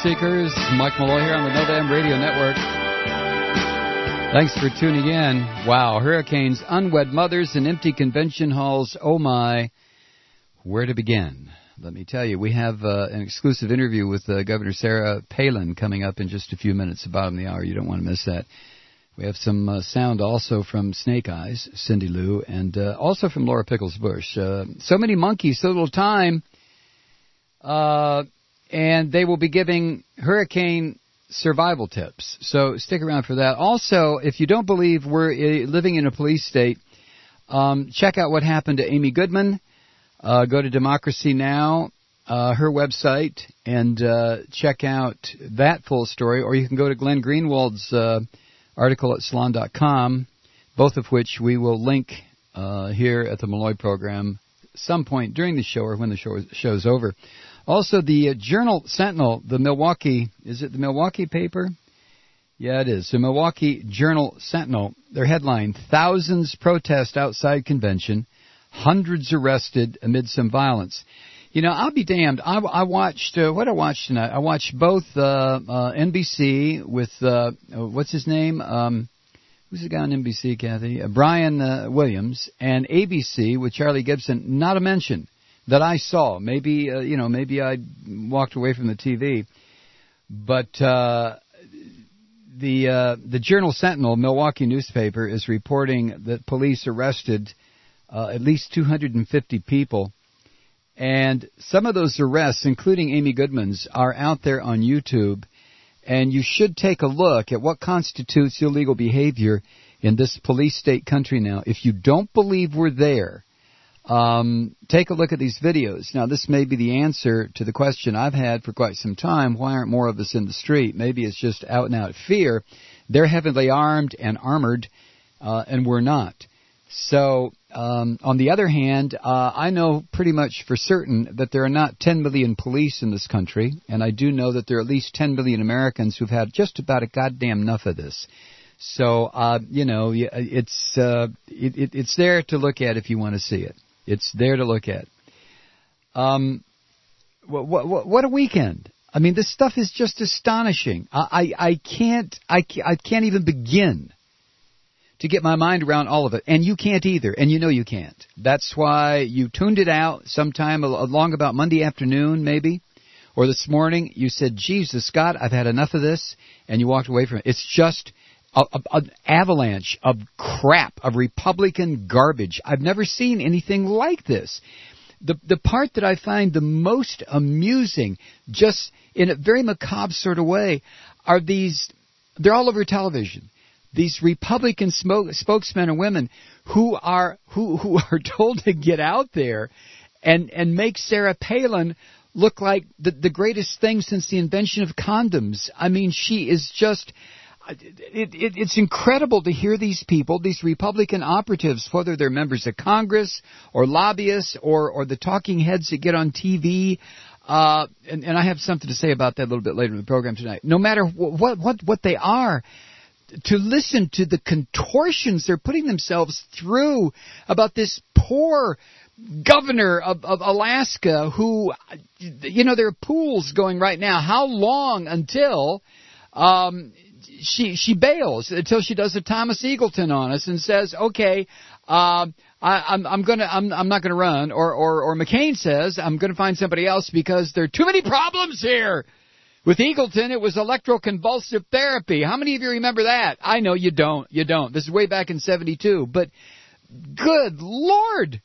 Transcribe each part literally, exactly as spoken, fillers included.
Seekers. Mike Malloy here on the No Dam Radio Network. Thanks for tuning in. Wow, hurricanes, unwed mothers, and empty convention halls. Oh, my. Where to begin? Let me tell you, we have uh, an exclusive interview with uh, Governor Sarah Palin coming up in just a few minutes, the bottom of the hour. You don't want to miss that. We have some uh, sound also from Snake Eyes, Cindy Lou, and uh, also from Laura Pickles Bush. Uh, so many monkeys, so little time. Uh... And they will be giving hurricane survival tips. So stick around for that. Also, if you don't believe we're living in a police state, um, check out what happened to Amy Goodman. Uh, go to Democracy Now!, uh, her website, and uh, check out that full story. Or you can go to Glenn Greenwald's uh, article at salon dot com, both of which we will link uh, here at the Malloy program some point during the show or when the show show's over. Also, the uh, Journal Sentinel, the Milwaukee, is it the Milwaukee paper? Yeah, it is. The Milwaukee Journal Sentinel, their headline, Thousands Protest Outside Convention, Hundreds Arrested Amid Some Violence. You know, I'll be damned. I, I watched, uh, what I watched tonight? I watched both uh, uh, N B C with, uh, what's his name? Um, who's the guy on N B C, Kathy? Uh, Brian uh, Williams, and A B C with Charlie Gibson, not a mention that I saw. Maybe, uh, you know, maybe I walked away from the T V. But uh, the uh, the Journal Sentinel, Milwaukee newspaper, is reporting that police arrested uh, at least two hundred fifty people. And some of those arrests, including Amy Goodman's, are out there on YouTube. And you should take a look at what constitutes illegal behavior in this police state country now. If you don't believe we're there, Um, take a look at these videos. Now, this may be the answer to the question I've had for quite some time. Why aren't more of us in the street? Maybe it's just out-and-out fear. They're heavily armed and armored, uh, and we're not. So, um, on the other hand, uh, I know pretty much for certain that there are not ten million police in this country, and I do know that there are at least ten million Americans who've had just about a goddamn enough of this. So, uh, you know, it's, uh, it, it, it's there to look at if you want to see it. It's there to look at. Um, what, what, what a weekend! I mean, this stuff is just astonishing. I, I, I can't, I, I can't even begin to get my mind around all of it, and you can't either, and you know you can't. That's why you tuned it out sometime along about Monday afternoon, maybe, or this morning. You said, "Jesus, God, I've had enough of this," and you walked away from it. It's just A, a, an avalanche of crap, of Republican garbage. I've never seen anything like this. The the part that I find the most amusing, just in a very macabre sort of way, are these, they're all over television, these Republican smoke, spokesmen and women who are who, who are told to get out there and, and make Sarah Palin look like the, the greatest thing since the invention of condoms. I mean, she is just... It, it, it's incredible to hear these people, these Republican operatives, whether they're members of Congress or lobbyists or, or the talking heads that get on T V. Uh, and, and I have something to say about that a little bit later in the program tonight. No matter what, what, what they are, to listen to the contortions they're putting themselves through about this poor governor of, of Alaska who, you know, there are pools going right now. How long until... Um, She she bails until she does a Thomas Eagleton on us and says, okay, uh, I, I'm I'm gonna I'm I'm not gonna run, or or or McCain says I'm gonna find somebody else because there are too many problems here. With Eagleton, it was electroconvulsive therapy. How many of you remember that? I know you don't. You don't. This is way back in seventy-two. But good Lord.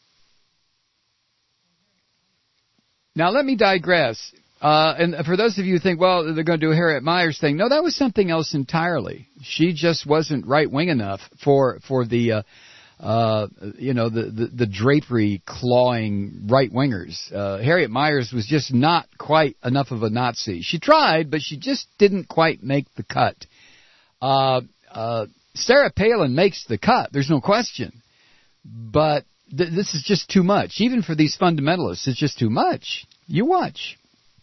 Now let me digress. Uh, and for those of you who think, well, they're going to do a Harriet Miers thing. No, that was something else entirely. She just wasn't right-wing enough for, for the, uh, uh, you know, the, the, the drapery-clawing right-wingers. Uh, Harriet Miers was just not quite enough of a Nazi. She tried, but she just didn't quite make the cut. Uh, uh, Sarah Palin makes the cut. There's no question. But th- this is just too much. Even for these fundamentalists, it's just too much. You watch.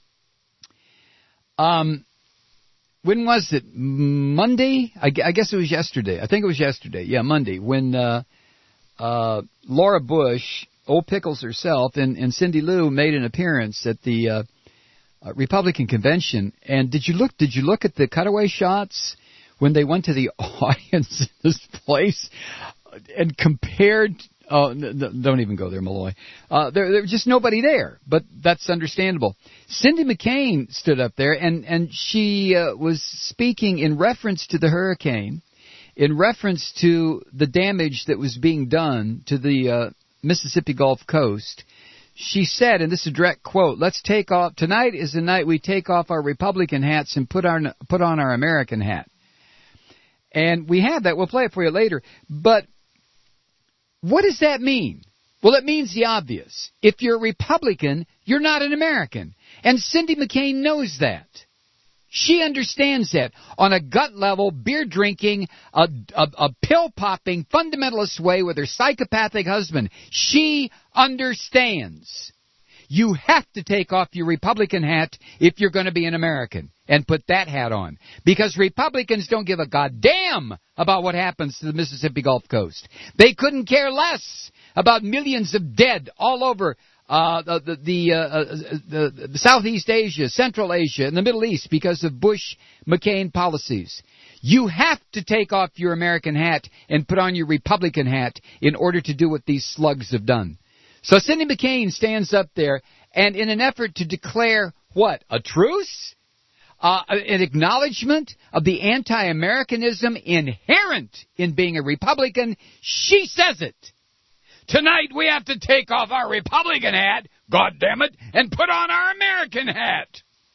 Um, when was it? Monday? I, I guess it was yesterday. I think it was yesterday. Yeah, Monday. When uh, uh, Laura Bush, Old Pickles herself, and, and Cindy Lou made an appearance at the uh, uh, Republican convention. And did you look? Did you look at the cutaway shots when they went to the audience in this place and compared? Oh, n- don't even go there, Malloy. Uh, there, there was just nobody there, but that's understandable. Cindy McCain stood up there, and and she uh, was speaking in reference to the hurricane, in reference to the damage that was being done to the uh, Mississippi Gulf Coast. She said, and this is a direct quote, "Let's take off, tonight is the night we take off our Republican hats and put, our, put on our American hat." And we have that. We'll play it for you later. But what does that mean? Well, it means the obvious. If you're a Republican, you're not an American. And Cindy McCain knows that. She understands that. On a gut level, beer-drinking, a, a, a pill-popping, fundamentalist way with her psychopathic husband, she understands. You have to take off your Republican hat if you're going to be an American and put that hat on. Because Republicans don't give a goddamn about what happens to the Mississippi Gulf Coast. They couldn't care less about millions of dead all over uh, the, the, uh, the, the Southeast Asia, Central Asia, and the Middle East because of Bush-McCain policies. You have to take off your American hat and put on your Republican hat in order to do what these slugs have done. So Cindy McCain stands up there, and in an effort to declare what? A truce? Uh, an acknowledgement of the anti-Americanism inherent in being a Republican, she says it. Tonight we have to take off our Republican hat, goddammit, and put on our American hat.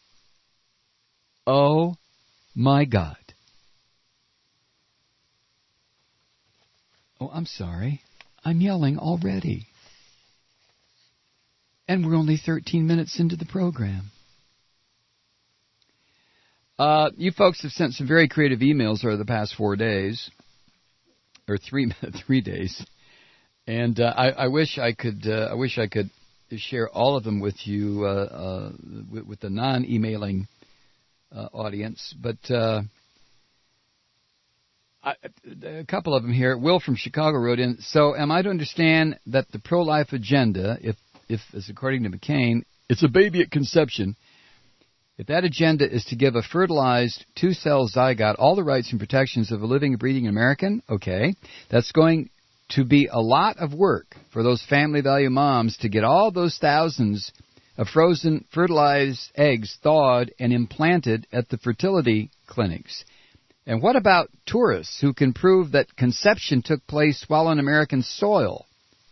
Oh, my God. Oh, I'm sorry. I'm yelling already. And we're only thirteen minutes into the program. Uh, you folks have sent some very creative emails over the past four days, or three three days, and uh, I, I wish I could. Uh, I wish I could share all of them with you, uh, uh, with, with the non-emailing uh, audience. But uh, I, a couple of them here. Will from Chicago wrote in. So, am I to understand that the pro-life agenda, if If, as according to McCain, it's a baby at conception, if that agenda is to give a fertilized two-cell zygote all the rights and protections of a living and breathing American, okay, that's going to be a lot of work for those family value moms to get all those thousands of frozen fertilized eggs thawed and implanted at the fertility clinics. And what about tourists who can prove that conception took place while on American soil?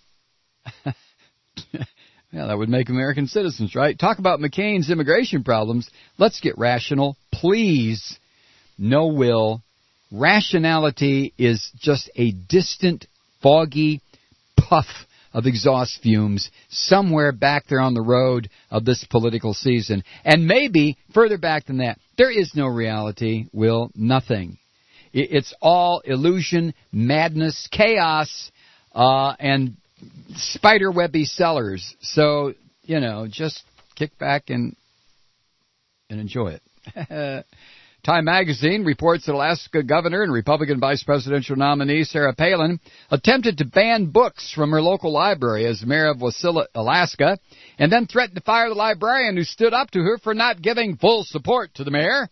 Yeah, that would make American citizens, right? Talk about McCain's immigration problems. Let's get rational, please. No, Will. Rationality is just a distant, foggy puff of exhaust fumes somewhere back there on the road of this political season. And maybe further back than that. There is no reality, Will. Nothing. It's all illusion, madness, chaos, uh, and spiderwebby sellers. So, you know, just kick back and and enjoy it. Time magazine reports that Alaska governor and Republican vice presidential nominee Sarah Palin attempted to ban books from her local library as mayor of Wasilla, Alaska, and then threatened to fire the librarian who stood up to her for not giving full support to the mayor.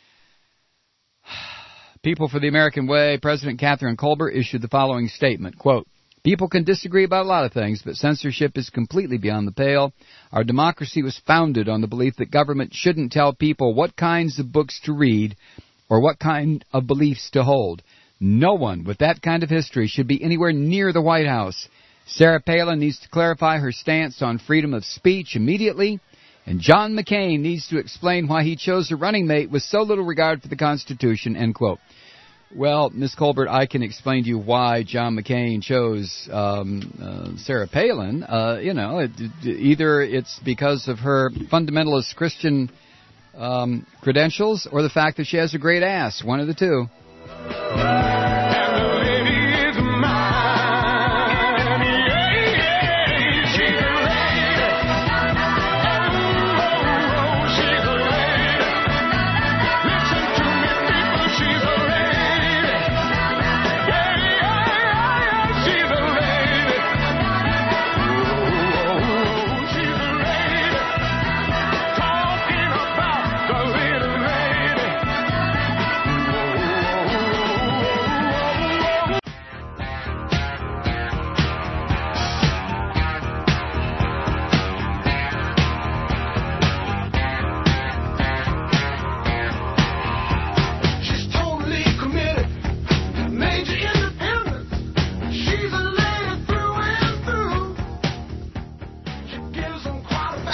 People for the American Way, President Catherine Colbert issued the following statement, quote, "People can disagree about a lot of things, but censorship is completely beyond the pale. Our democracy was founded on the belief that government shouldn't tell people what kinds of books to read or what kind of beliefs to hold. No one with that kind of history should be anywhere near the White House. Sarah Palin needs to clarify her stance on freedom of speech immediately, and John McCain needs to explain why he chose a running mate with so little regard for the Constitution," end quote. Well, Miz Colbert, I can explain to you why John McCain chose um, uh, Sarah Palin. Uh, you know, it, it, either it's because of her fundamentalist Christian um, credentials or the fact that she has a great ass. One of the two.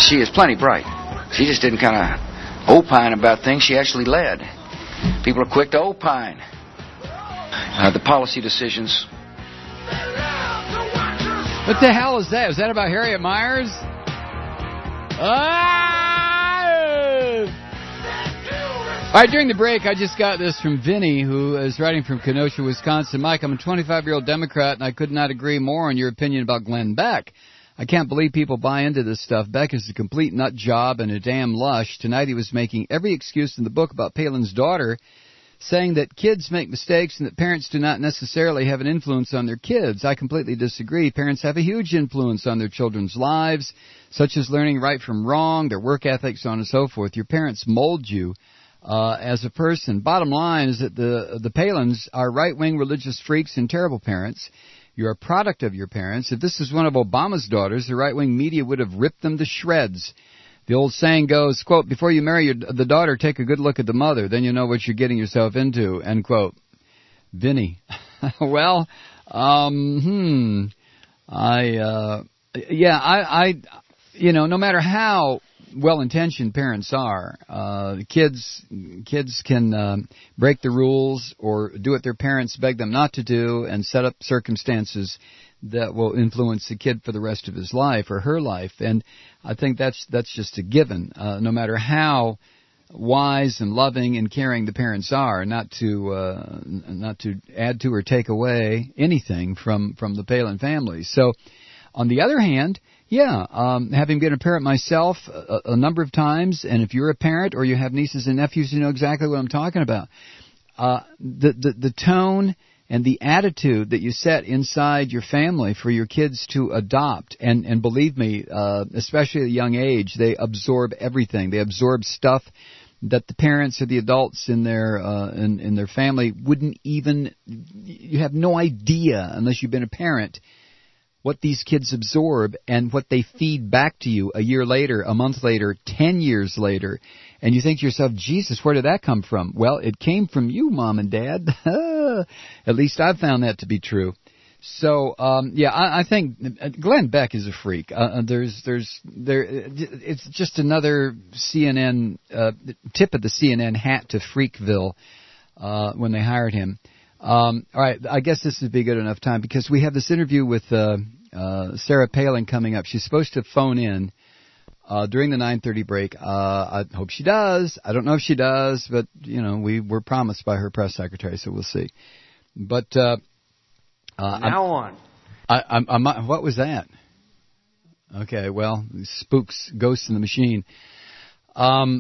she is plenty bright. She just didn't kind of opine about things. She actually led. People are quick to opine. Uh, the policy decisions. What the hell is that? Was that about Harriet Myers? Ah! All right, during the break, I just got this from Vinny, who is writing from Kenosha, Wisconsin. Mike, I'm a twenty-five-year-old Democrat, and I could not agree more on your opinion about Glenn Beck. I can't believe people buy into this stuff. Beck is a complete nut job and a damn lush. Tonight he was making every excuse in the book about Palin's daughter, saying that kids make mistakes and that parents do not necessarily have an influence on their kids. I completely disagree. Parents have a huge influence on their children's lives, such as learning right from wrong, their work ethics, so on and so forth. Your parents mold you uh, as a person. Bottom line is that the the Palins are right-wing religious freaks and terrible parents. You're a product of your parents. If this is one of Obama's daughters, the right-wing media would have ripped them to shreds. The old saying goes, quote, before you marry your, the daughter, take a good look at the mother. Then you know what you're getting yourself into, end quote. Vinny. well, um, hmm. I, uh, yeah, I, I, you know, no matter how well-intentioned parents are, uh, kids, kids can uh, break the rules or do what their parents beg them not to do and set up circumstances that will influence the kid for the rest of his life or her life. And I think that's that's just a given, uh, no matter how wise and loving and caring the parents are, not to uh, not to add to or take away anything from, from the Palin family. So, on the other hand, yeah, um, having been a parent myself a, a number of times, and if you're a parent or you have nieces and nephews, you know exactly what I'm talking about. Uh, the, the the tone and the attitude that you set inside your family for your kids to adopt, and, and believe me, uh, especially at a young age, they absorb everything. They absorb stuff that the parents or the adults in their uh, in, in their family wouldn't even. You have no idea unless you've been a parent what these kids absorb and what they feed back to you a year later, a month later, ten years later. And you think to yourself, Jesus, where did that come from? Well, it came from you, Mom and Dad. At least I've found that to be true. So, um, yeah, I, I think Glenn Beck is a freak. Uh, there's, there's, there. It's just another C N N uh, tip of the C N N hat to Freakville uh, when they hired him. Um, all right, I guess this would be good enough time because we have this interview with uh, uh, Sarah Palin coming up. She's supposed to phone in uh, during the nine thirty break. Uh, I hope she does. I don't know if she does, but, you know, we were promised by her press secretary, so we'll see. But uh, uh, now on. I, I'm, I'm, what was that? Okay, well, spooks, ghosts in the machine. Um.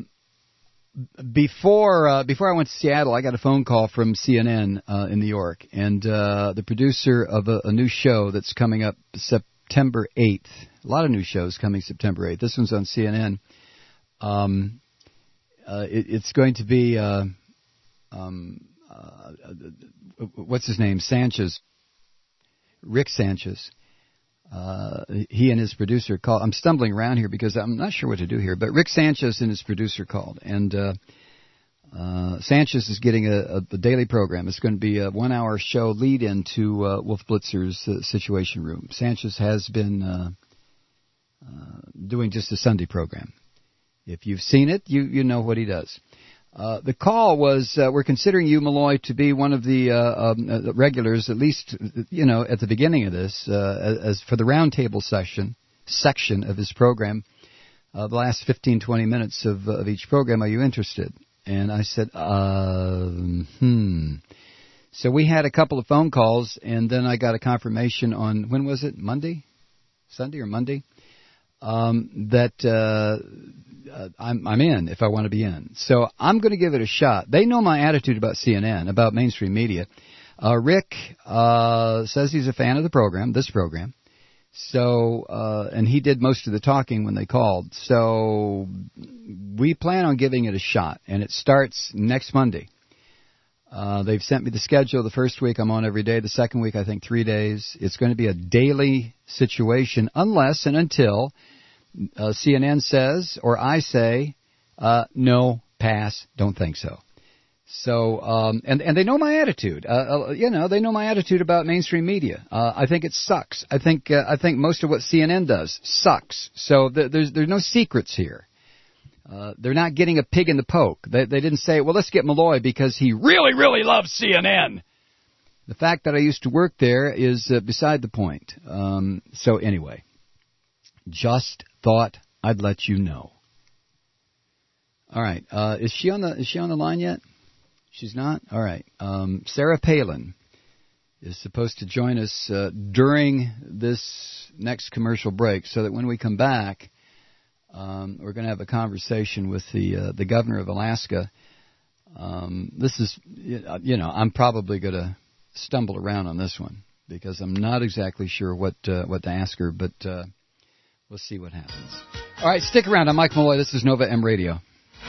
Before uh, before I went to Seattle, I got a phone call from C N N uh, in New York, and uh, the producer of a, a new show that's coming up September eighth. A lot of new shows coming September eighth. This one's on C N N. Um, uh, it, it's going to be uh, um, uh, what's his name? Sanchez, Rick Sanchez. Uh, he and his producer called. I'm stumbling around here because I'm not sure what to do here. But Rick Sanchez and his producer called, and uh, uh, Sanchez is getting a, a daily program. It's going to be a one-hour show lead into uh, Wolf Blitzer's uh, Situation Room. Sanchez has been uh, uh, doing just a Sunday program. If you've seen it, you you know what he does. Uh, the call was, uh, we're considering you, Malloy, to be one of the uh, um, uh, regulars, at least, you know, at the beginning of this, uh, as for the roundtable session section of his program, uh, the last fifteen, twenty minutes of, uh, of each program. Are you interested? And I said, uh, hmm. So we had a couple of phone calls, and then I got a confirmation on, when was it, Monday? Sunday or Monday? Um, that uh, uh, I'm, I'm in if I want to be in. So I'm going to give it a shot. They know my attitude about C N N, about mainstream media. Uh, Rick uh, says he's a fan of the program, this program. So, uh, and he did most of the talking when they called. So we plan on giving it a shot, and it starts next Monday. Uh, they've sent me the schedule. The first week I'm on every day. The second week I think three days. It's going to be a daily situation unless and until uh, C N N says or I say, uh, no, pass, don't think so. So, um, and, and they know my attitude. Uh, uh, you know, they know my attitude about mainstream media. Uh, I think it sucks. I think, uh, I think most of what C N N does sucks. So th- there's, there's no secrets here. Uh, they're not getting a pig in the poke. They, they didn't say, well, let's get Malloy because he really, really loves C N N. The fact that I used to work there is uh, beside the point. Um, so anyway, just thought I'd let you know. All right. Uh, is she on the, is she on the line yet? She's not? All right. Um, Sarah Palin is supposed to join us uh, during this next commercial break so that when we come back, um, we're going to have a conversation with the uh, the governor of Alaska. Um, this is, you know, I'm probably going to stumble around on this one because I'm not exactly sure what uh, what to ask her, but uh, we'll see what happens. All right, stick around. I'm Mike Malloy. This is Nova M Radio.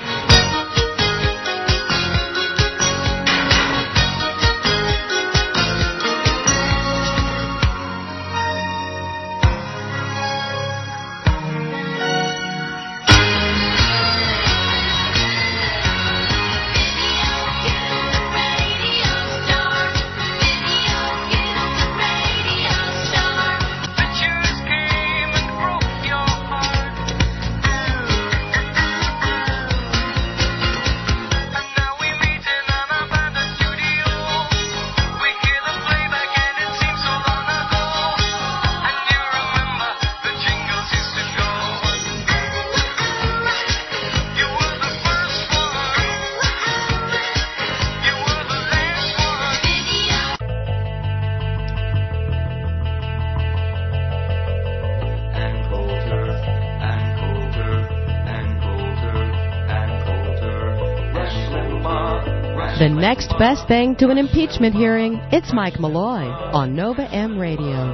The next best thing to an impeachment hearing, it's Mike Malloy on Nova M Radio.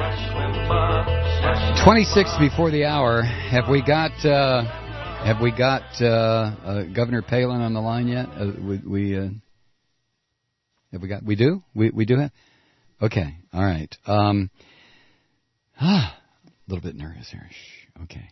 twenty-six before the hour. Have we got uh, have we got uh, uh, Governor Palin on the line yet? Uh, we we uh, have we got we do we we do have. Okay, all right. Um, ah, a little bit nervous here. Shh, okay,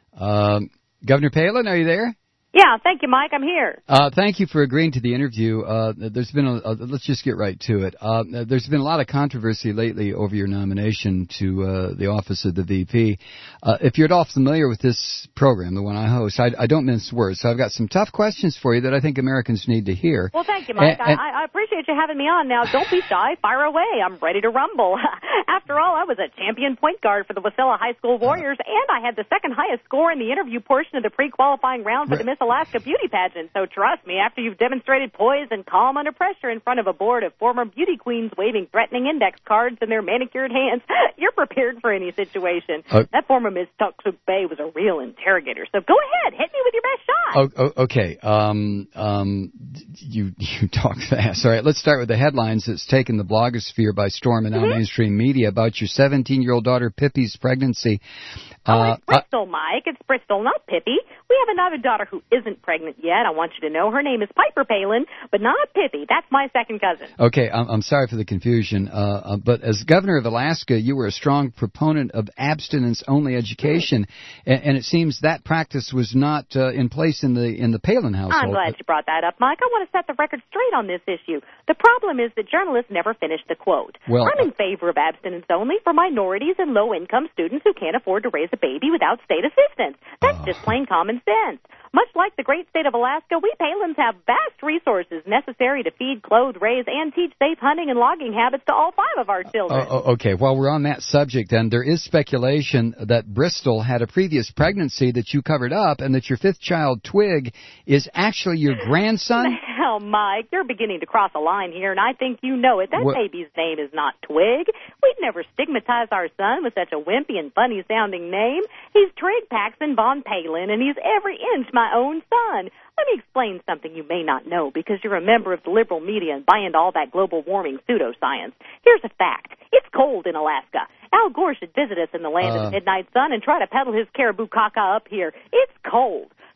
um, Governor Palin, are you there? Yeah, thank you, Mike. I'm here. Uh, thank you for agreeing to the interview. Uh, there's been a, a, let's just get right to it. Uh, there's been a lot of controversy lately over your nomination to uh, the office of the V P. Uh, if you're at all familiar with this program, the one I host, I, I don't mince words, so I've got some tough questions for you that I think Americans need to hear. Well, thank you, Mike. And, and, I, I appreciate you having me on. Now, don't be shy. Fire away. I'm ready to rumble. After all, I was a champion point guard for the Wasilla High School Warriors, uh, and I had the second highest score in the interview portion of the pre-qualifying round for the Miss Alaska Beauty Pageant. So trust me, after you've demonstrated poise and calm under pressure in front of a board of former beauty queens waving threatening index cards in their manicured hands, you're prepared for any situation. Uh, that former Miss Tucksook Bay was a real interrogator. So go ahead, hit me with your best shot. Oh, oh, okay. Um, um, you you talk fast. All right, let's start with the headlines that's taken the blogosphere by storm and now mm-hmm. mainstream media about your seventeen-year-old daughter Pippi's pregnancy. Oh, uh, it's Bristol, uh, Mike. It's Bristol, not Pippi. We have another daughter who isn't pregnant yet. I want you to know her name is Piper Palin, but not Pippi. That's my second cousin. Okay, I'm, I'm sorry for the confusion, uh, uh, but as governor of Alaska, you were a strong proponent of abstinence-only education, and, and it seems that practice was not uh, in place in the in the Palin household. I'm glad you brought that up, Mike. I want to set the record straight on this issue. The problem is that journalists never finish the quote. Well, I'm in favor of abstinence only for minorities and low-income students who can't afford to raise a baby without state assistance. That's uh, just plain common sense. Much like the great state of Alaska, we Palins have vast resources necessary to feed, clothe, raise, and teach safe hunting and logging habits to all five of our children. Uh, okay, while we're on that subject, then, there is speculation that Bristol had a previous pregnancy that you covered up and that your fifth child, Twig, is actually your grandson? Hell, Mike, you're beginning to cross a line here, and I think you know it. That what? baby's name is not Twig. We'd never stigmatize our son with such a wimpy and funny-sounding name. He's Trig Paxton Von Palin, and he's every inch my own son. Let me explain something you may not know because you're a member of the liberal media and buy into all that global warming pseudoscience. Here's a fact. It's cold in Alaska. Al Gore should visit us in the land uh, of the midnight sun and try to peddle his caribou caca up here. It's cold.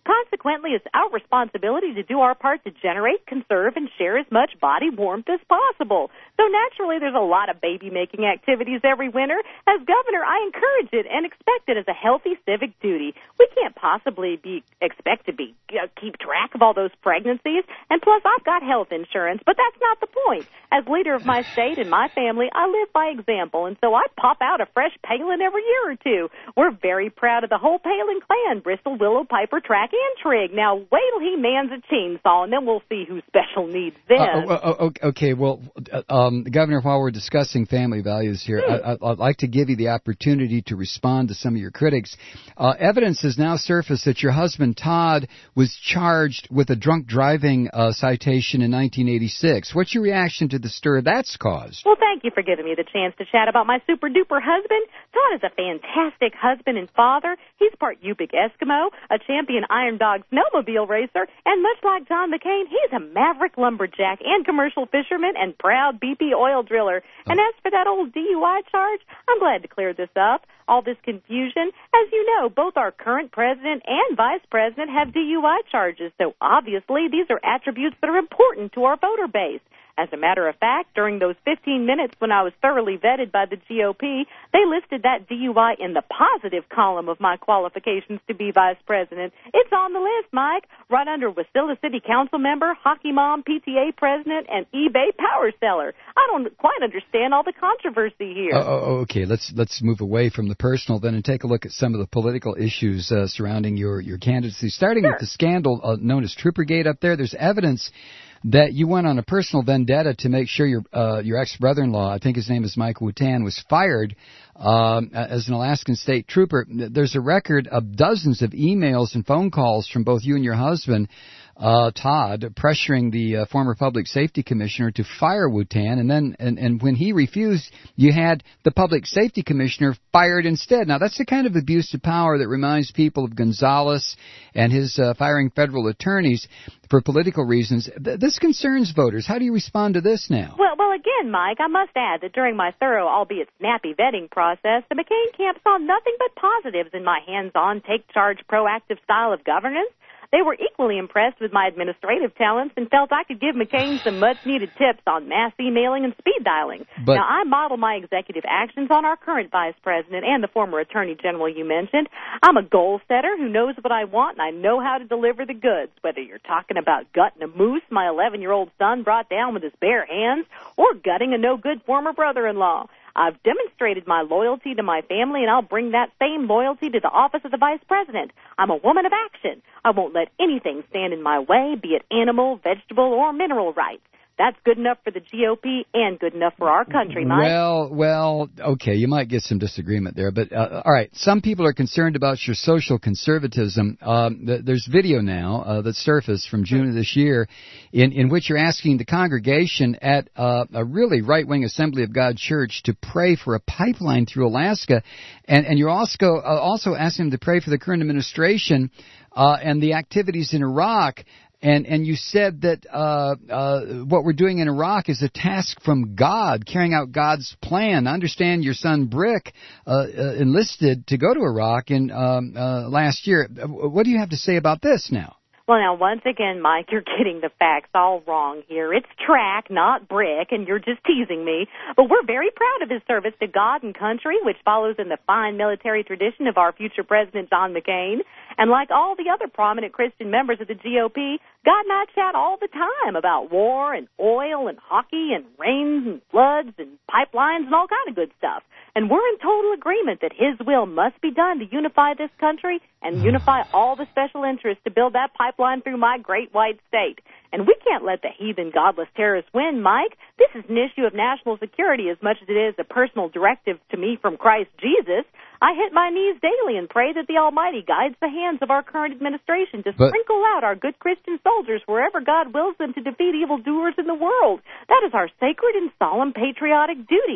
Consequently, it's our responsibility to do our part to generate, conserve, and share as much body warmth as possible. So naturally, there's a lot of baby-making activities every winter. As governor, I encourage it and expect it as a healthy civic duty. We can't possibly be expect to be uh, keep track of all those pregnancies, and plus, I've got health insurance, but that's not the point. As leader of my state and my family, I live by example, and so I pop out a fresh Palin every year or two. We're very proud of the whole Palin clan, Bristol, Willow, Piper, Track, and Trigg. Now, wait till he mans a chainsaw, and then we'll see who's special needs then. Uh, uh, okay, well, um, Governor, while we're discussing family values here, hmm. I, I, I'd like to give you the opportunity to respond to some of your critics. Uh, evidence has now surfaced that your husband, Todd, was charged with a drunk driving uh, citation in nineteen eighty-six. What's your reaction to the stir that's caused? Well, thank you for giving me the chance to chat about my super-duper husband. Todd is a fantastic husband and father. He's part Yupik Eskimo, a champion Iron Dog snowmobile racer, and much like John McCain, he's a maverick lumberjack and commercial fisherman and proud B P oil driller. Oh. And as for that old D U I charge, I'm glad to clear this up. All this confusion, as you know, both our current president and vice president have D U I charges, so obviously these are attributes that are important to our voter base. As a matter of fact, during those fifteen minutes when I was thoroughly vetted by the G O P, they listed that D U I in the positive column of my qualifications to be vice president. It's on the list, Mike, right under Wasilla City Council member, hockey mom, P T A president, and eBay power seller. I don't quite understand all the controversy here. Oh, okay, let's let's move away from the personal then and take a look at some of the political issues uh, surrounding your, your candidacy. Starting sure. with the scandal uh, known as Troopergate up there, there's evidence that you went on a personal vendetta to make sure your uh, your ex-brother-in-law, I think his name is Mike Wooten, was fired um, as an Alaskan state trooper. There's a record of dozens of emails and phone calls from both you and your husband, uh, Todd, pressuring the uh, former public safety commissioner to fire Wooten, and then and, and when he refused, you had the public safety commissioner fired instead. Now, that's the kind of abuse of power that reminds people of Gonzales and his uh, firing federal attorneys for political reasons. This concerns voters. How do you respond to this now? Well, well, again, Mike, I must add that during my thorough, albeit snappy, vetting process, the McCain camp saw nothing but positives in my hands-on, take-charge, proactive style of governance. They were equally impressed with my administrative talents and felt I could give McCain some much-needed tips on mass emailing and speed dialing. But, now, I model my executive actions on our current vice president and the former attorney general you mentioned. I'm a goal setter who knows what I want, and I know how to deliver the goods, whether you're talking about gutting a moose my eleven-year-old son brought down with his bare hands or gutting a no-good former brother-in-law. I've demonstrated my loyalty to my family, and I'll bring that same loyalty to the office of the vice president. I'm a woman of action. I won't let anything stand in my way, be it animal, vegetable, or mineral rights. That's good enough for the G O P and good enough for our country, Mike. Well, well, okay, you might get some disagreement there. But, uh, all right, some people are concerned about your social conservatism. Um, th- there's video now uh, that surfaced from June of this year in, in which you're asking the congregation at uh, a really right-wing Assembly of God church to pray for a pipeline through Alaska. And, and you're also, uh, also asking them to pray for the current administration uh, and the activities in Iraq. And and you said that uh, uh, what we're doing in Iraq is a task from God, carrying out God's plan. I understand your son Brick uh, uh, enlisted to go to Iraq in um, uh, last year. What do you have to say about this now? Well, now, once again, Mike, you're getting the facts all wrong here. It's Track, not Brick, and you're just teasing me. But we're very proud of his service to God and country, which follows in the fine military tradition of our future president, John McCain. And like all the other prominent Christian members of the G O P, God and I chat all the time about war and oil and hockey and rains and floods and pipelines and all kind of good stuff. And we're in total agreement that his will must be done to unify this country and unify all the special interests to build that pipeline through my great white state. And we can't let the heathen, godless terrorists win, Mike. This is an issue of national security as much as it is a personal directive to me from Christ Jesus. I hit my knees daily and pray that the Almighty guides the hands of our current administration to but, sprinkle out our good Christian soldiers wherever God wills them to defeat evildoers in the world. That is our sacred and solemn patriotic duty.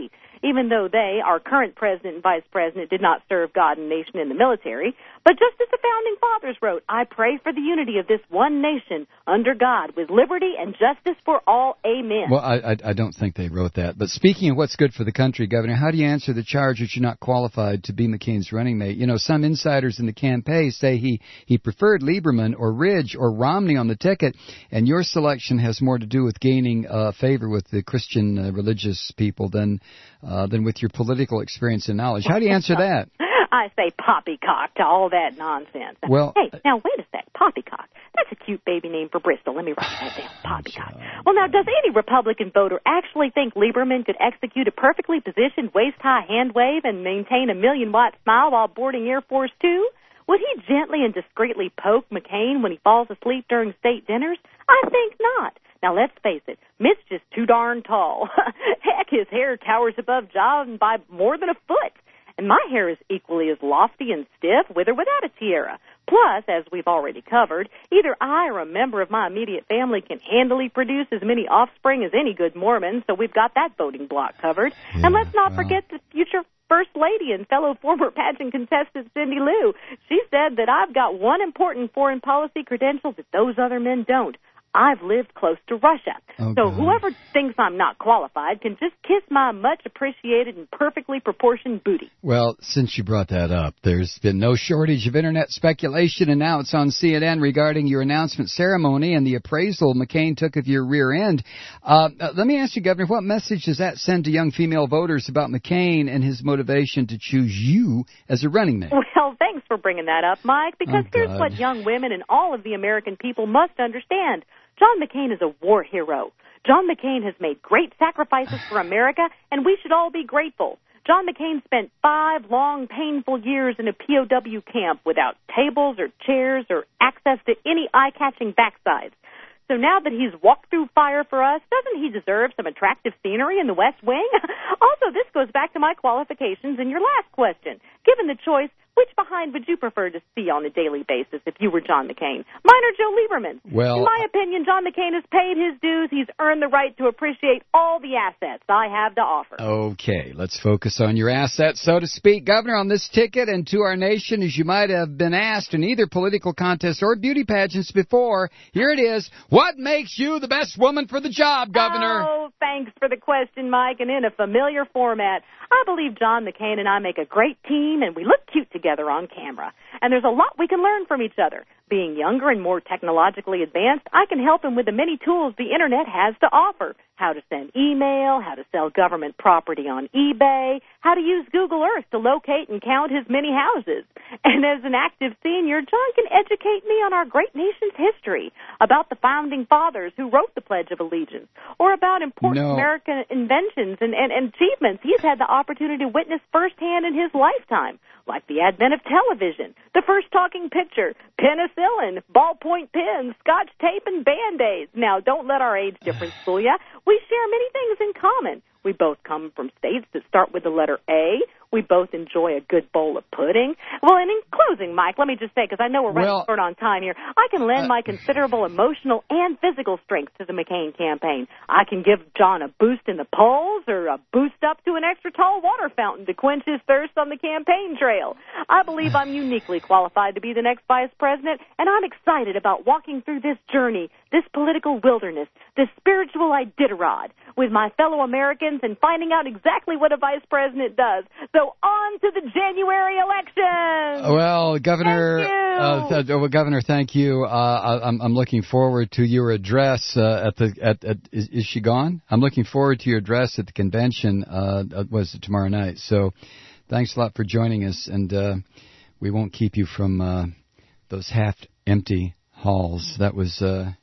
even though they, our current president and vice president, did not serve God and nation in the military. But just as the Founding Fathers wrote, I pray for the unity of this one nation under God with liberty and justice for all. Amen. Well, I, I, I don't think they wrote that. But speaking of what's good for the country, Governor, how do you answer the charge that you're not qualified to be McCain's running mate? You know, some insiders in the campaign say he, he preferred Lieberman or Ridge or Romney on the ticket, and your selection has more to do with gaining uh, favor with the Christian uh, religious people than uh, than with your political experience and knowledge. How do you answer that? I say poppycock to all that nonsense. Well, hey, now wait a sec, poppycock. That's a cute baby name for Bristol. Let me write that down, poppycock. Well, now, does any Republican voter actually think Lieberman could execute a perfectly positioned waist-high hand wave and maintain a million-watt smile while boarding Air Force Two? Would he gently and discreetly poke McCain when he falls asleep during state dinners? I think not. Now, let's face it, Mitt's just too darn tall. Heck, his hair towers above John by more than a foot. And my hair is equally as lofty and stiff, with or without a tiara. Plus, as we've already covered, either I or a member of my immediate family can handily produce as many offspring as any good Mormon, so we've got that voting block covered. Yeah, and let's not well. forget the future First Lady and fellow former pageant contestant Cindy Lou. She said that I've got one important foreign policy credential that those other men don't. I've lived close to Russia. Oh, so God. whoever thinks I'm not qualified can just kiss my much-appreciated and perfectly proportioned booty. Well, since you brought that up, there's been no shortage of Internet speculation, and now it's on C N N regarding your announcement ceremony and the appraisal McCain took of your rear end. Uh, let me ask you, Governor, what message does that send to young female voters about McCain and his motivation to choose you as a running mate? Well, thanks for bringing that up, Mike, because oh, here's what young women and all of the American people must understand. John McCain is a war hero. John McCain has made great sacrifices for America, and we should all be grateful. John McCain spent five long, painful years in a P O W camp without tables or chairs or access to any eye-catching backsides. So now that he's walked through fire for us, doesn't he deserve some attractive scenery in the West Wing? Also, this goes back to my qualifications in your last question. Given the choice, which behind would you prefer to see on a daily basis if you were John McCain? Mine or Joe Lieberman? Well, in my opinion, John McCain has paid his dues. He's earned the right to appreciate all the assets I have to offer. Okay, let's focus on your assets, so to speak. Governor, on this ticket and to our nation, as you might have been asked in either political contests or beauty pageants before, here it is. What makes you the best woman for the job, Governor? Oh, thanks for the question, Mike, and in a familiar format. I believe John McCain and I make a great team, and we look cute together on camera. And there's a lot we can learn from each other. Being younger and more technologically advanced, I can help him with the many tools the Internet has to offer. How to send email, how to sell government property on eBay, how to use Google Earth to locate and count his many houses. And as an active senior, John can educate me on our great nation's history, about the Founding Fathers who wrote the Pledge of Allegiance, or about important no. American inventions and, and, and achievements he's had the opportunity to witness firsthand in his lifetime, like the advent of television, the first talking picture, penicillin, ballpoint pens, Scotch tape, and Band-Aids. Now, don't let our age difference fool you. We share many things in common. We both come from states that start with the letter A. We both enjoy a good bowl of pudding. Well, and in closing, Mike, let me just say, because I know we're running well, short on time here, I can lend uh, my considerable emotional and physical strength to the McCain campaign. I can give John a boost in the polls or a boost up to an extra tall water fountain to quench his thirst on the campaign trail. I believe I'm uniquely qualified to be the next vice president, and I'm excited about walking through this journey, this political wilderness, this spiritual Iditarod with my fellow Americans and finding out exactly what a vice president does. So on to the January election. Well, Governor, thank you. Uh, th- well, Governor, thank you. Uh, I, I'm, I'm looking forward to your address uh, at the. At, at is, is she gone? I'm looking forward to your address at the convention. Uh, was it tomorrow night? So, thanks a lot for joining us, and uh, we won't keep you from uh, those half-empty halls. That was uh,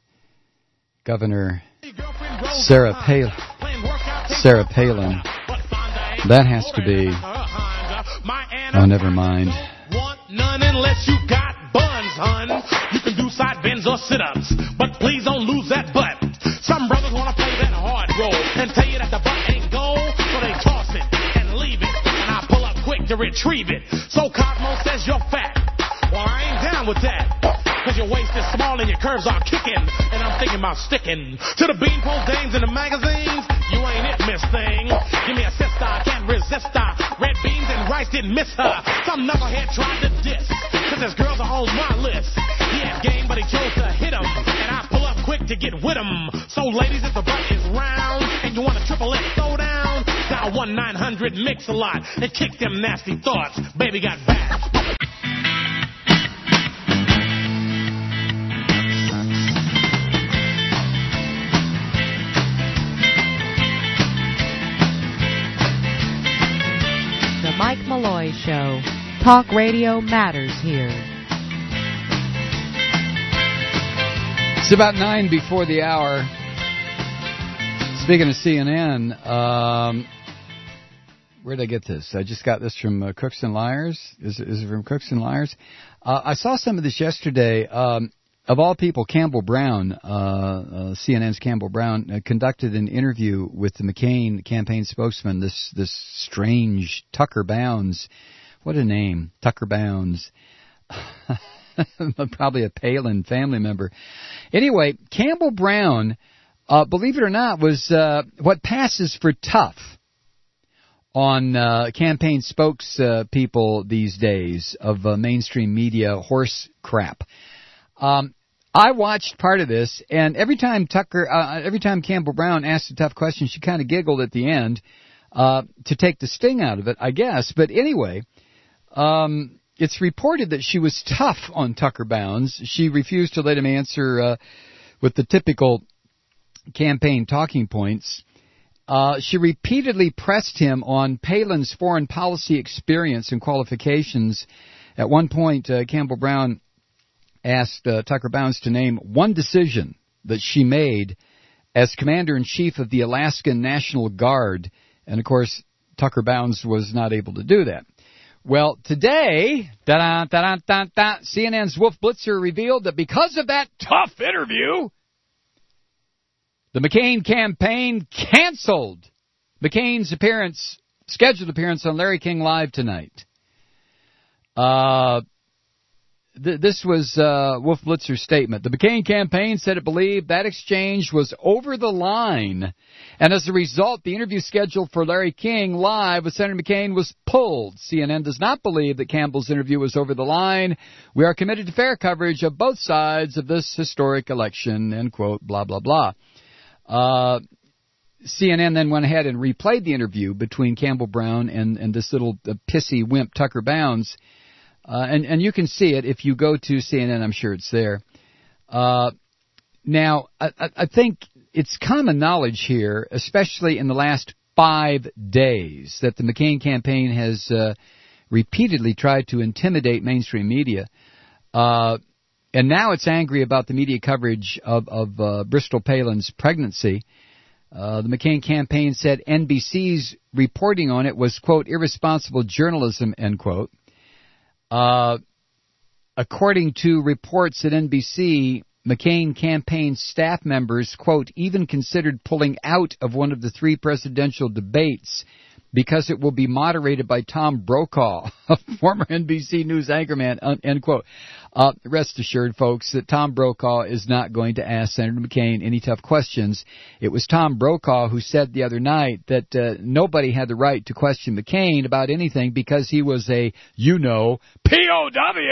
Governor Sarah Palin. Sarah Palin. That has to be. Oh, never mind. Want none unless you got buns, hun. You can do side bends or sit-ups, but please don't lose that butt. Some brothers want to play that hard role and tell you that the butt ain't gold, so they toss it and leave it, and I pull up quick to retrieve it. So Cosmo says you're fat. Well, I ain't down with that, 'cause your waist is small and your curves are kicking. And I'm thinking about sticking to the beanpole dames in the magazines. You ain't it, miss thing. Give me a sister, I can't resist her. Red beans and rice didn't miss her. Some knucklehead tried to diss, cause there's girls are on my list. He had game, but he chose to hit him. And I pull up quick to get with him. So ladies, if the butt is round and you want a triple X throw down, dial one nine hundred mix a lot and kick them nasty thoughts. Baby got back. The Mike Malloy Show. Talk radio matters here. It's about nine before the hour. Speaking of C N N, um, where did I get this? I just got this from uh, Crooks and Liars. Is it, is it from Crooks and Liars? Uh, I saw some of this yesterday. Um, of all people, Campbell Brown, uh, uh, C N N's Campbell Brown, uh, conducted an interview with the McCain campaign spokesman, this this strange Tucker Bounds. What a name, Tucker Bounds. Probably a Palin family member. Anyway, Campbell Brown, uh, believe it or not, was uh, what passes for tough on uh, campaign spokespeople uh, people these days of uh, mainstream media horse crap. Um, I watched part of this, and every time Tucker, uh, every time Campbell Brown asked a tough question, she kind of giggled at the end uh, to take the sting out of it, I guess. But anyway, um, it's reported that she was tough on Tucker Bounds. She refused to let him answer uh, with the typical campaign talking points. Uh, she repeatedly pressed him on Palin's foreign policy experience and qualifications. At one point, uh, Campbell Brown asked uh, Tucker Bounds to name one decision that she made as Commander-in-Chief of the Alaskan National Guard. And, of course, Tucker Bounds was not able to do that. Well, today, da da da da, C N N's Wolf Blitzer revealed that because of that tough interview, the McCain campaign canceled McCain's appearance, scheduled appearance on Larry King Live tonight. Uh, th- this was uh, Wolf Blitzer's statement. The McCain campaign said it believed that exchange was over the line, and as a result, the interview scheduled for Larry King Live with Senator McCain was pulled. C N N does not believe that Campbell's interview was over the line. We are committed to fair coverage of both sides of this historic election, end quote, blah, blah, blah. Uh, C N N then went ahead and replayed the interview between Campbell Brown and, and this little uh, pissy wimp Tucker Bounds. Uh, and, and you can see it if you go to C N N. I'm sure it's there. Uh, now, I, I think it's common knowledge here, especially in the last five days, that the McCain campaign has uh, repeatedly tried to intimidate mainstream media. Uh, and now it's angry about the media coverage of, of uh, Bristol Palin's pregnancy. Uh, the McCain campaign said N B C's reporting on it was, quote, irresponsible journalism, end quote. Uh, according to reports at N B C, McCain campaign staff members, quote, even considered pulling out of one of the three presidential debates because it will be moderated by Tom Brokaw, a former N B C News anchorman, end quote. Uh, rest assured, folks, that Tom Brokaw is not going to ask Senator McCain any tough questions. It was Tom Brokaw who said the other night that uh, nobody had the right to question McCain about anything because he was a, you know, P O W.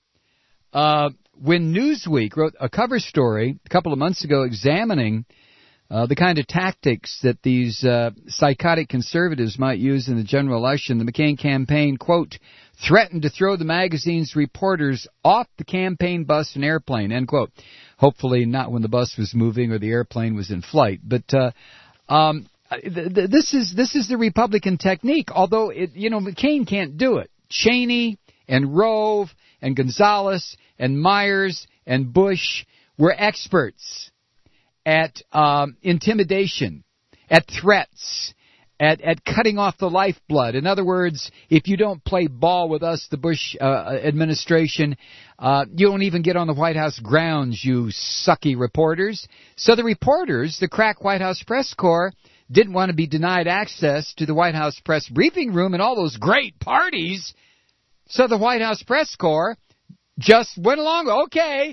Uh, when Newsweek wrote a cover story a couple of months ago examining Uh, the kind of tactics that these uh, psychotic conservatives might use in the general election, the McCain campaign, quote, threatened to throw the magazine's reporters off the campaign bus and airplane, end quote. Hopefully not when the bus was moving or the airplane was in flight. But uh, um, th- th- this is this is the Republican technique, although, it, you know, McCain can't do it. Cheney and Rove and Gonzalez and Myers and Bush were experts at um, intimidation, at threats, at, at cutting off the lifeblood. In other words, if you don't play ball with us, the Bush uh, administration, uh, you don't even get on the White House grounds, you sucky reporters. So the reporters, the crack White House press corps, didn't want to be denied access to the White House press briefing room and all those great parties. So the White House press corps just went along, okay,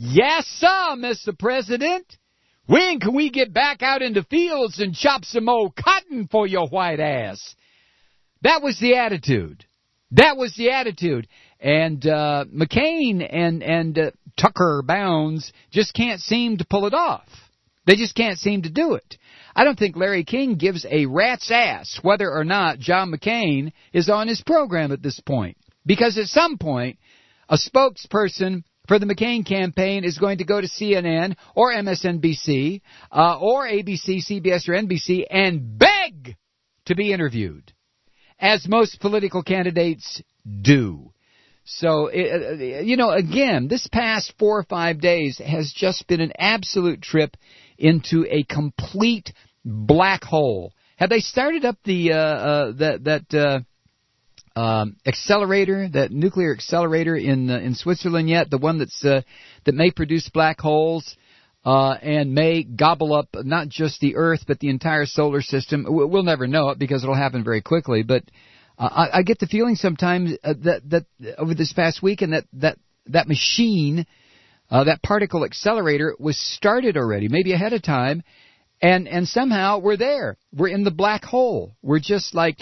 Yes, sir, Mister President. When can we get back out in the fields and chop some old cotton for your white ass? That was the attitude. That was the attitude. And uh, McCain and, and uh, Tucker Bounds just can't seem to pull it off. They just can't seem to do it. I don't think Larry King gives a rat's ass whether or not John McCain is on his program at this point. Because at some point, a spokesperson for the McCain campaign is going to go to C N N or M S N B C uh, or A B C, C B S, or N B C and beg to be interviewed, as most political candidates do. So, you know, again, this past four or five days has just been an absolute trip into a complete black hole. Have they started up the uh, uh, that that uh, um, accelerator, that nuclear accelerator in uh, in Switzerland yet? The one that's uh, that may produce black holes uh, and may gobble up not just the Earth but the entire solar system. We'll never know it because it'll happen very quickly, but. Uh, I, I get the feeling sometimes uh, that that over this past weekend that that that machine, uh, that particle accelerator, was started already, maybe ahead of time, and and somehow we're there. We're in the black hole. We're just like,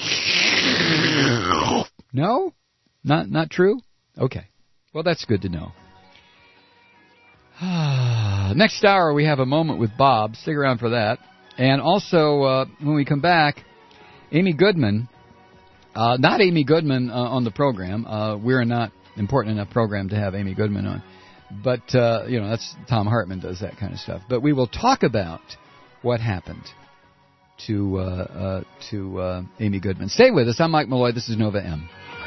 no, not not true. Okay, well that's good to know. Next hour we have a moment with Bob. Stick around for that, and also uh, when we come back, Amy Goodman. Uh, not Amy Goodman uh, on the program. Uh, we're not important enough program to have Amy Goodman on. But, uh, you know, that's Tom Hartman does that kind of stuff. But we will talk about what happened to uh, uh, to uh, Amy Goodman. Stay with us. I'm Mike Malloy. This is Nova M.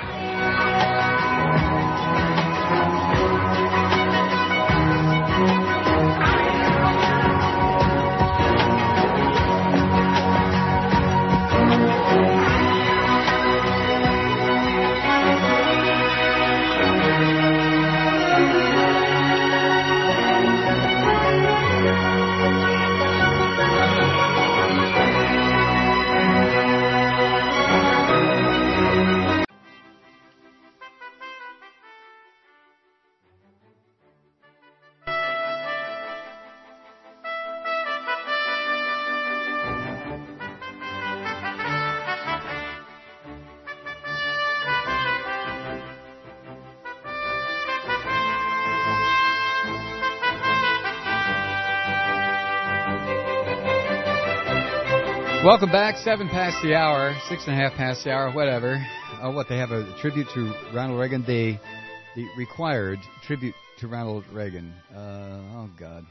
Welcome back. Seven past the hour, six and a half past the hour, whatever. Uh, what, they have a tribute to Ronald Reagan? They, the required tribute to Ronald Reagan. Uh, oh, God.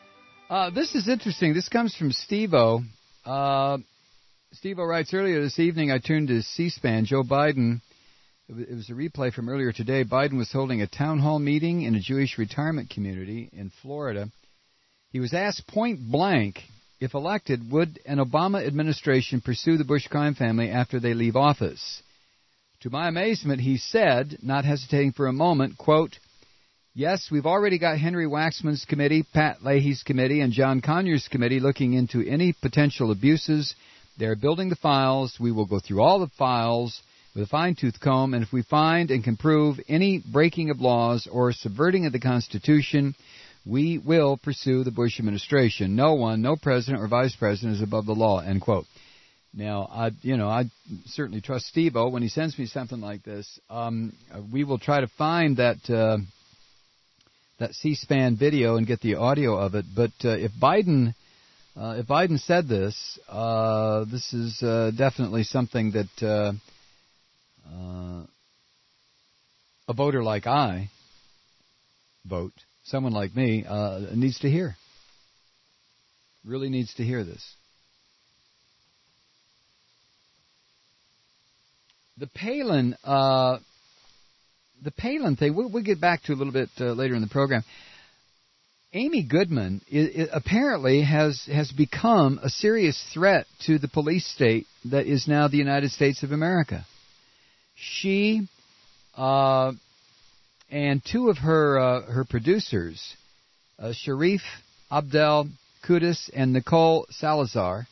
Uh, this is interesting. This comes from Steve-O. Uh, Steve-O writes, earlier this evening I tuned to C-SPAN. Joe Biden, it was a replay from earlier today. Biden was holding a town hall meeting in a Jewish retirement community in Florida. He was asked point blank, if elected, would an Obama administration pursue the Bush crime family after they leave office? To my amazement, he said, not hesitating for a moment, quote, yes, we've already got Henry Waxman's committee, Pat Leahy's committee, and John Conyers' committee looking into any potential abuses. They're building the files. We will go through all the files with a fine-tooth comb, and if we find and can prove any breaking of laws or subverting of the Constitution, we will pursue the Bush administration. No one, no president or vice president is above the law, end quote. Now, I, you know, I certainly trust Steve-O when he sends me something like this. Um, we will try to find that uh, that C-SPAN video and get the audio of it. But uh, if Biden, uh, if Biden said this, uh, this is uh, definitely something that uh, uh, a voter like I vote. Someone like me uh, needs to hear. Really needs to hear this. The Palin, uh, the Palin thing, we'll, we'll get back to a little bit uh, later in the program. Amy Goodman is, apparently has has become a serious threat to the police state that is now the United States of America. She uh, and two of her uh, her producers, uh, Sharif Abdel Qudus and Nicole Salazar,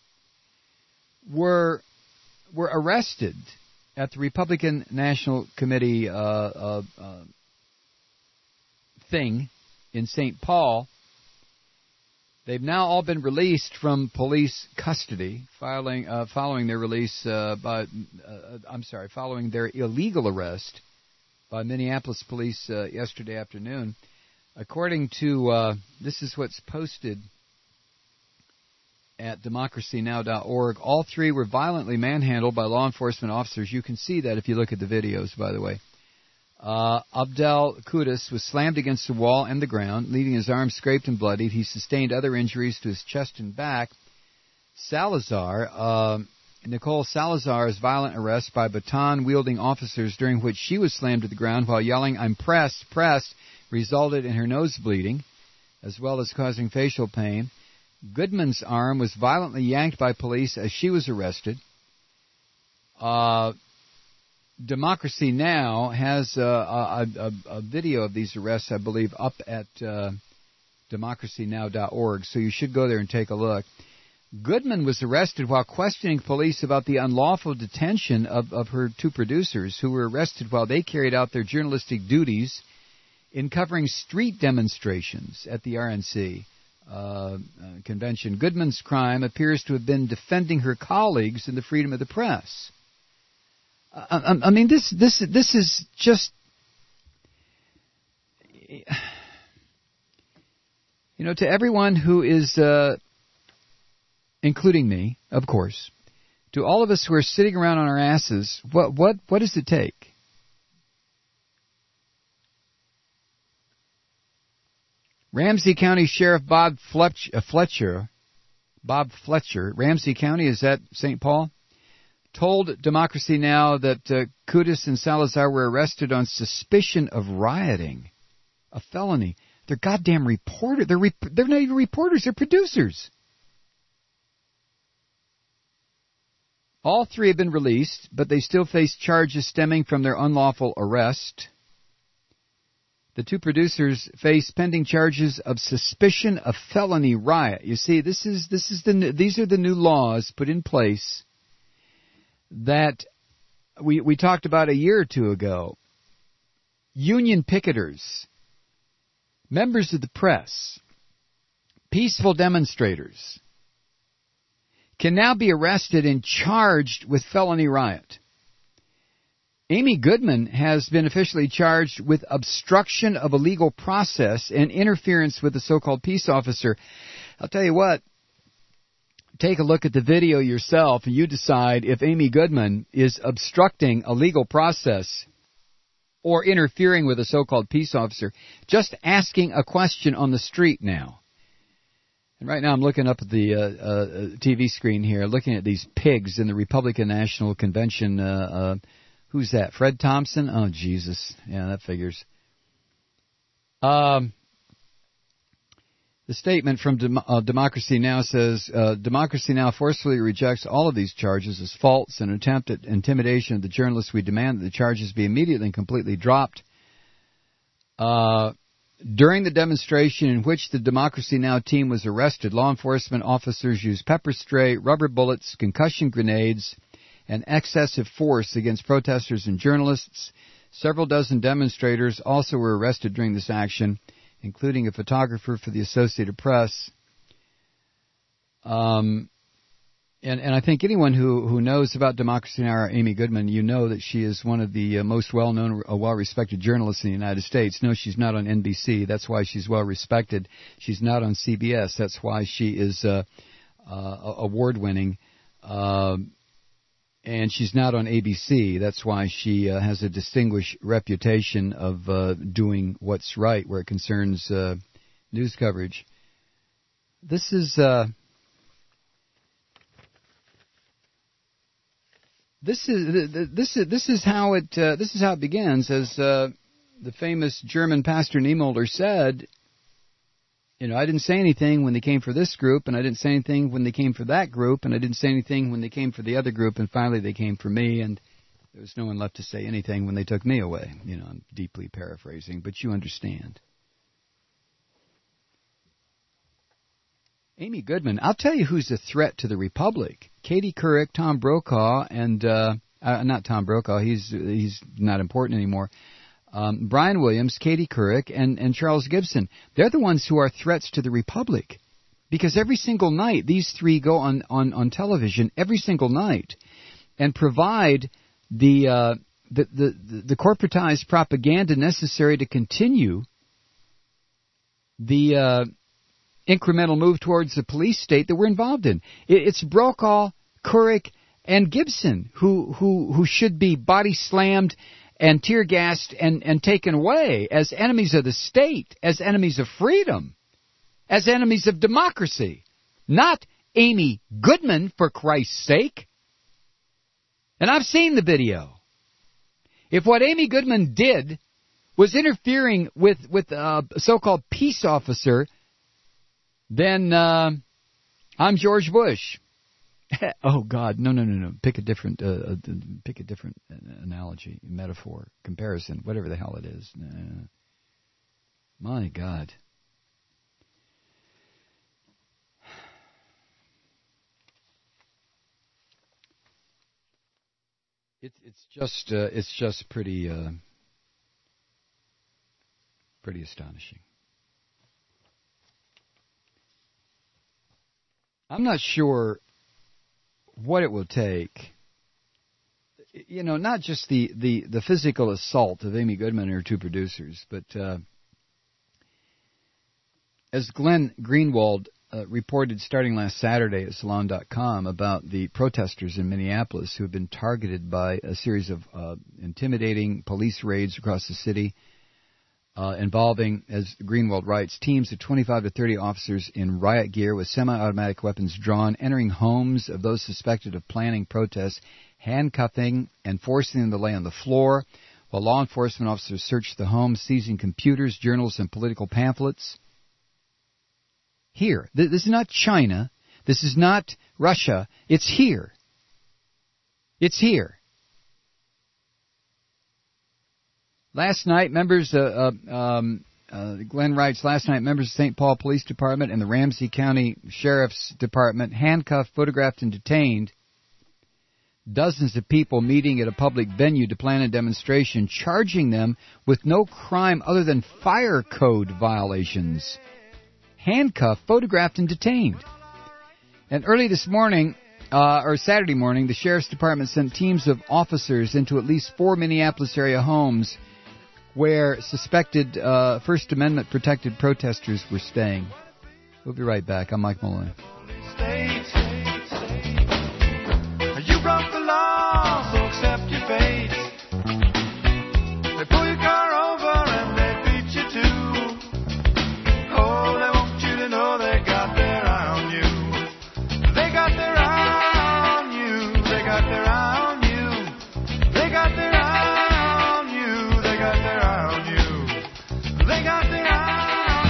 were were arrested at the Republican National Committee uh, uh, uh, thing in Saint Paul. They've now all been released from police custody, filing, uh, following their release uh, by, uh, I'm sorry, following their illegal arrest by Minneapolis police uh, yesterday afternoon. According to, uh, this is what's posted at democracy now dot org, all three were violently manhandled by law enforcement officers. You can see that if you look at the videos, by the way. Uh, Abdel Kudus was slammed against the wall and the ground, leaving his arms scraped and bloodied. He sustained other injuries to his chest and back. Salazar, uh, Nicole Salazar's violent arrest by baton-wielding officers, during which she was slammed to the ground while yelling, "I'm pressed, pressed," resulted in her nose bleeding, as well as causing facial pain. Goodman's arm was violently yanked by police as she was arrested. Uh... Democracy Now! Has uh, a, a, a video of these arrests, I believe, up at uh, democracy now dot org, so you should go there and take a look. Goodman was arrested while questioning police about the unlawful detention of, of her two producers, who were arrested while they carried out their journalistic duties in covering street demonstrations at the R N C uh, uh, convention. Goodman's crime appears to have been defending her colleagues in the freedom of the press. I, I mean, this this this is just, you know, to everyone who is, uh, including me, of course, to all of us who are sitting around on our asses, what what what does it take? Ramsey County Sheriff Bob Fletcher, Bob Fletcher, Ramsey County, is that Saint Paul? Told Democracy Now! That uh, Kudus and Salazar were arrested on suspicion of rioting, a felony. They're goddamn reporters. They're, rep- they're not even reporters. They're producers. All three have been released, but they still face charges stemming from their unlawful arrest. The two producers face pending charges of suspicion of felony riot. You see, this is this is the these are the new laws put in place that we we talked about a year or two ago. Union picketers, members of the press, peaceful demonstrators can now be arrested and charged with felony riot. Amy Goodman has been officially charged with obstruction of a legal process and interference with a so-called peace officer. I'll tell you what. Take a look at the video yourself, and you decide if Amy Goodman is obstructing a legal process or interfering with a so-called peace officer. Just asking a question on the street now. And right now I'm looking up at the uh, uh, T V screen here, looking at these pigs in the Republican National Convention. Uh, uh, who's that? Fred Thompson? Oh, Jesus. Yeah, that figures. Um... The statement from Dem- uh, Democracy Now! Says, uh, Democracy Now! Forcefully rejects all of these charges as false and an attempt at intimidation of the journalists. We demand that the charges be immediately and completely dropped. Uh, during the demonstration in which the Democracy Now! Team was arrested, law enforcement officers used pepper spray, rubber bullets, concussion grenades, and excessive force against protesters and journalists. Several dozen demonstrators also were arrested during this action, including a photographer for the Associated Press. Um, and, and I think anyone who, who knows about Democracy Now! Or Amy Goodman, you know that she is one of the uh, most well-known, uh, well-respected journalists in the United States. No, she's not on N B C. That's why she's well-respected. She's not on C B S. That's why she is uh, uh, award-winning. Uh, And she's not on A B C. That's why she uh, has a distinguished reputation of uh, doing what's right where it concerns uh, news coverage. This is uh, this is this is this is how it uh, this is how it begins. As uh, the famous German pastor Niemöller said, you know, I didn't say anything when they came for this group, and I didn't say anything when they came for that group, and I didn't say anything when they came for the other group, and finally they came for me, and there was no one left to say anything when they took me away. You know, I'm deeply paraphrasing, but you understand. Amy Goodman, I'll tell you who's a threat to the Republic. Katie Couric, Tom Brokaw, and, uh, uh, not Tom Brokaw, he's he's not important anymore. um, Brian Williams, Katie Couric, and, and Charles Gibson. They're the ones who are threats to the Republic. Because every single night, these three go on, on, on television every single night and provide the, uh, the, the, the corporatized propaganda necessary to continue the uh, incremental move towards the police state that we're involved in. It, it's Brokaw, Couric, and Gibson who, who, who should be body slammed and tear gassed and, and taken away as enemies of the state, as enemies of freedom, as enemies of democracy. Not Amy Goodman, for Christ's sake. And I've seen the video. If what Amy Goodman did was interfering with, with a so-called peace officer, then uh, I'm George Bush. Oh, God, no, no, no, no. Pick a different, uh, pick a different analogy, metaphor, comparison, whatever the hell it is. Uh, my God. It's it's just uh, it's just pretty uh, pretty astonishing. I'm not sure what it will take. You know, not just the, the, the physical assault of Amy Goodman and her two producers, but uh, as Glenn Greenwald Uh, reported starting last Saturday at Salon dot com about the protesters in Minneapolis who have been targeted by a series of uh, intimidating police raids across the city uh, involving, as Greenwald writes, teams of twenty-five to thirty officers in riot gear with semi-automatic weapons drawn, entering homes of those suspected of planning protests, handcuffing and forcing them to lay on the floor, while law enforcement officers searched the homes, seizing computers, journals, and political pamphlets. Here. This is not China. This is not Russia. It's here. It's here. Last night, members, uh, uh, um, uh, Glenn writes, last night, members of the Saint Paul Police Department and the Ramsey County Sheriff's Department handcuffed, photographed, and detained dozens of people meeting at a public venue to plan a demonstration, charging them with no crime other than fire code violations. Handcuffed, photographed, and detained. And early this morning, uh, or Saturday morning, the Sheriff's Department sent teams of officers into at least four Minneapolis area homes where suspected uh, First Amendment protected protesters were staying. We'll be right back. I'm Mike Malloy. You broke the law, so accept your fate. They pull your car over and they beat you too. Oh, they want you to know they got their eye on you. They got their eye on you. They got their eye on you. They got their eye on you. They got their eye on you. They got their eye on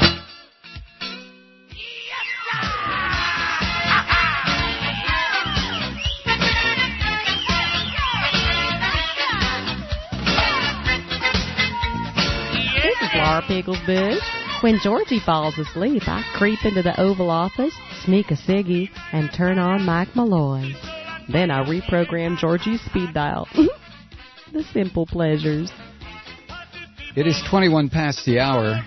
This is Laura Pickles Bush. When Georgie falls asleep, I creep into the Oval Office, sneak a ciggy, and turn on Mike Malloy. Then I reprogram Georgie's speed dial. The simple pleasures. It is twenty-one past the hour.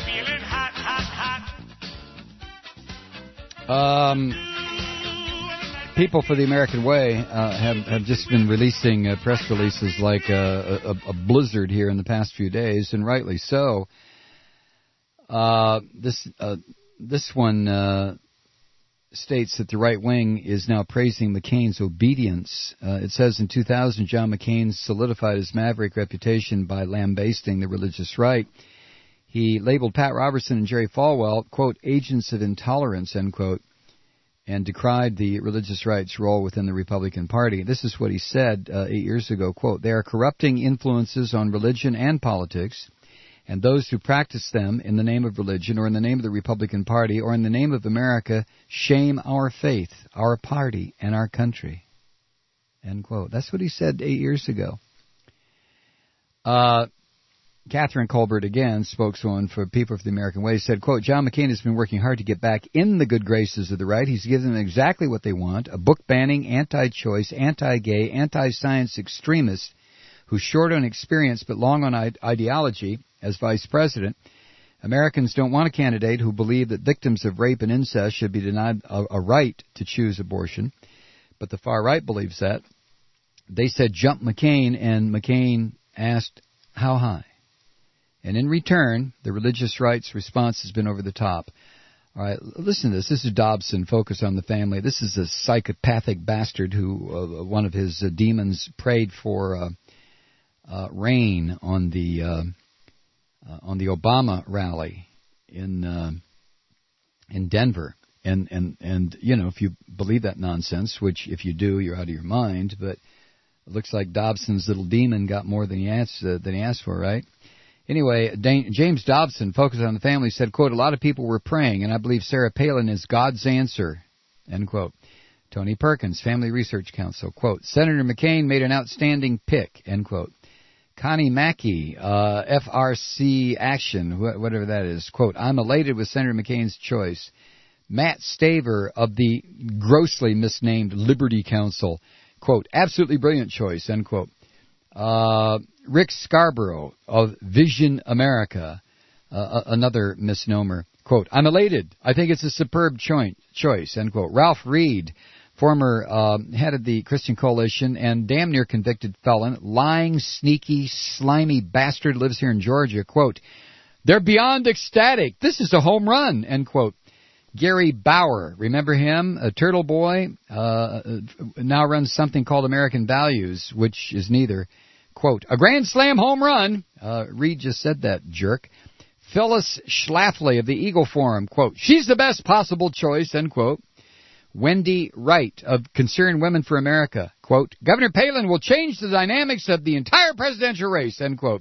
Um, People for the American Way uh, have, have just been releasing uh, press releases like uh, a, a blizzard here in the past few days, and rightly so. Uh, this uh, this one uh, states that the right wing is now praising McCain's obedience. Uh, it says in two thousand, John McCain solidified his maverick reputation by lambasting the religious right. He labeled Pat Robertson and Jerry Falwell, quote, agents of intolerance, end quote, and decried the religious right's role within the Republican Party. This is what he said uh, eight years ago, quote, they are corrupting influences on religion and politics, and those who practice them in the name of religion or in the name of the Republican Party or in the name of America shame our faith, our party, and our country, end quote. That's what he said eight years ago. Uh, Catherine Colbert, again, spokeswoman for People for the American Way, said, quote, John McCain has been working hard to get back in the good graces of the right. He's given them exactly what they want, a book-banning, anti-choice, anti-gay, anti-science extremist who's short on experience but long on ide- ideology as vice president. Americans don't want a candidate who believe that victims of rape and incest should be denied a, a right to choose abortion. But the far right believes that. They said jump McCain, and McCain asked how high. And in return, the religious right's response has been over the top. All right, listen to this. This is Dobson, Focus on the Family. This is a psychopathic bastard who, uh, one of his uh, demons, prayed for uh, uh, rain on the uh, uh, on the Obama rally in uh, in Denver. And, and, and, you know, if you believe that nonsense, which if you do, you're out of your mind, but it looks like Dobson's little demon got more than he asked, uh, than he asked for, right? Anyway, Dan- James Dobson, Focus on the Family, said, quote, a lot of people were praying, and I believe Sarah Palin is God's answer, end quote. Tony Perkins, Family Research Council, quote, Senator McCain made an outstanding pick, end quote. Connie Mackey, uh, F R C Action, wh- whatever that is, quote, I'm elated with Senator McCain's choice. Matt Staver of the grossly misnamed Liberty Council, quote, absolutely brilliant choice, end quote. Uh, Rick Scarborough of Vision America, uh, another misnomer, quote, I'm elated. I think it's a superb choi- choice, end quote. Ralph Reed, former uh, head of the Christian Coalition and damn near convicted felon, lying, sneaky, slimy bastard, lives here in Georgia, quote, they're beyond ecstatic. This is a home run, end quote. Gary Bauer, remember him? A turtle boy, uh, now runs something called American Values, which is neither. Quote, a grand slam home run. Uh, Reed just said that, jerk. Phyllis Schlafly of the Eagle Forum, quote, she's the best possible choice, end quote. Wendy Wright of Concerned Women for America, quote, Governor Palin will change the dynamics of the entire presidential race, end quote.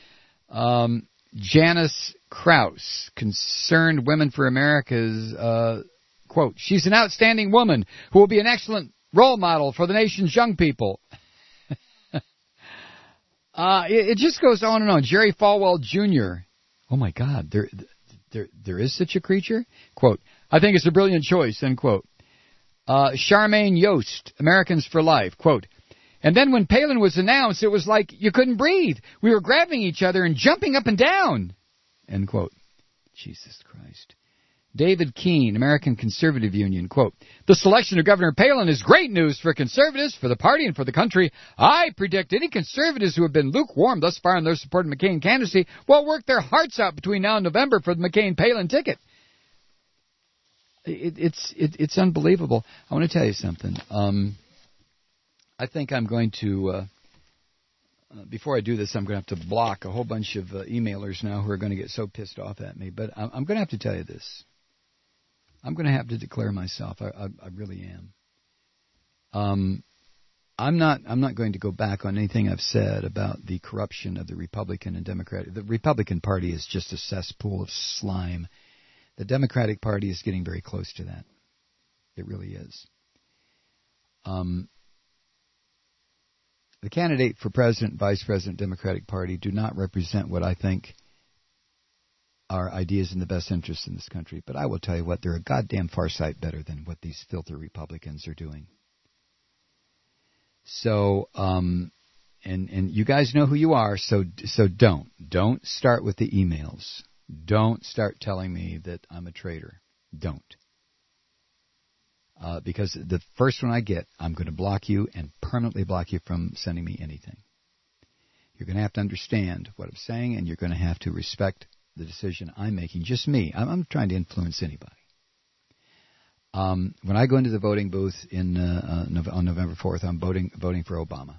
Um, Janice Krause, Concerned Women for America's, uh, quote, she's an outstanding woman who will be an excellent role model for the nation's young people. uh, it, it just goes on and on. Jerry Falwell Junior Oh, my God, there, there, there is such a creature? Quote, I think it's a brilliant choice, end quote. Uh, Charmaine Yost, Americans for Life, quote, and then when Palin was announced, it was like you couldn't breathe. We were grabbing each other and jumping up and down, end quote. Jesus Christ. David Keene, American Conservative Union, quote, the selection of Governor Palin is great news for conservatives, for the party, and for the country. I predict any conservatives who have been lukewarm thus far in their support of McCain candidacy will work their hearts out between now and November for the McCain-Palin ticket. It, it's it, it's unbelievable. I want to tell you something. Um, I think I'm going to, uh, uh, before I do this, I'm going to have to block a whole bunch of uh, emailers now who are going to get so pissed off at me. But I'm, I'm going to have to tell you this. I'm going to have to declare myself. I, I, I really am. Um, I'm not. I'm not going to go back on anything I've said about the corruption of the Republican and Democratic. The Republican Party is just a cesspool of slime. The Democratic Party is getting very close to that. It really is. Um, the candidate for president, vice president, Democratic Party do not represent what I think are ideas in the best interest in this country. But I will tell you what, they're a goddamn far sight better than what these filthy Republicans are doing. So, um, and and you guys know who you are, so so don't. Don't start with the emails. Don't start telling me that I'm a traitor. Don't. Uh, because the first one I get, I'm going to block you and permanently block you from sending me anything. You're going to have to understand what I'm saying, and you're going to have to respect the decision I'm making. Just me. I'm, I'm trying to influence anybody. Um, when I go into the voting booth in uh, uh, on November fourth, I'm voting voting for Obama.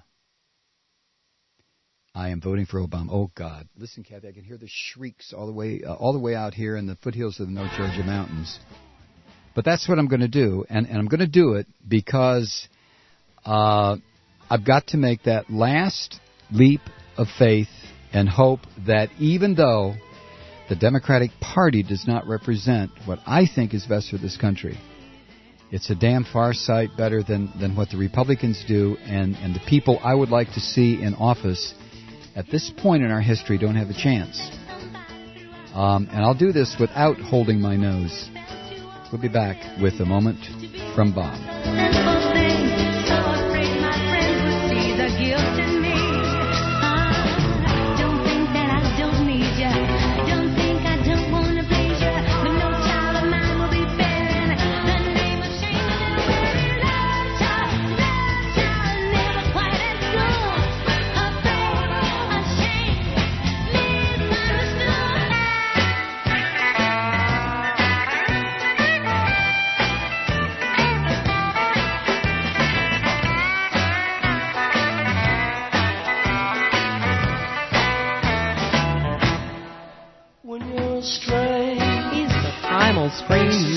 I am voting for Obama. Oh God! Listen, Kathy, I can hear the shrieks all the way uh, all the way out here in the foothills of the North Georgia mountains. But that's what I'm going to do, and, and I'm going to do it because uh, I've got to make that last leap of faith and hope that even though the Democratic Party does not represent what I think is best for this country, it's a damn far sight better than, than what the Republicans do, and, and the people I would like to see in office at this point in our history don't have a chance. Um, and I'll do this without holding my nose. We'll be back with a moment from Bob.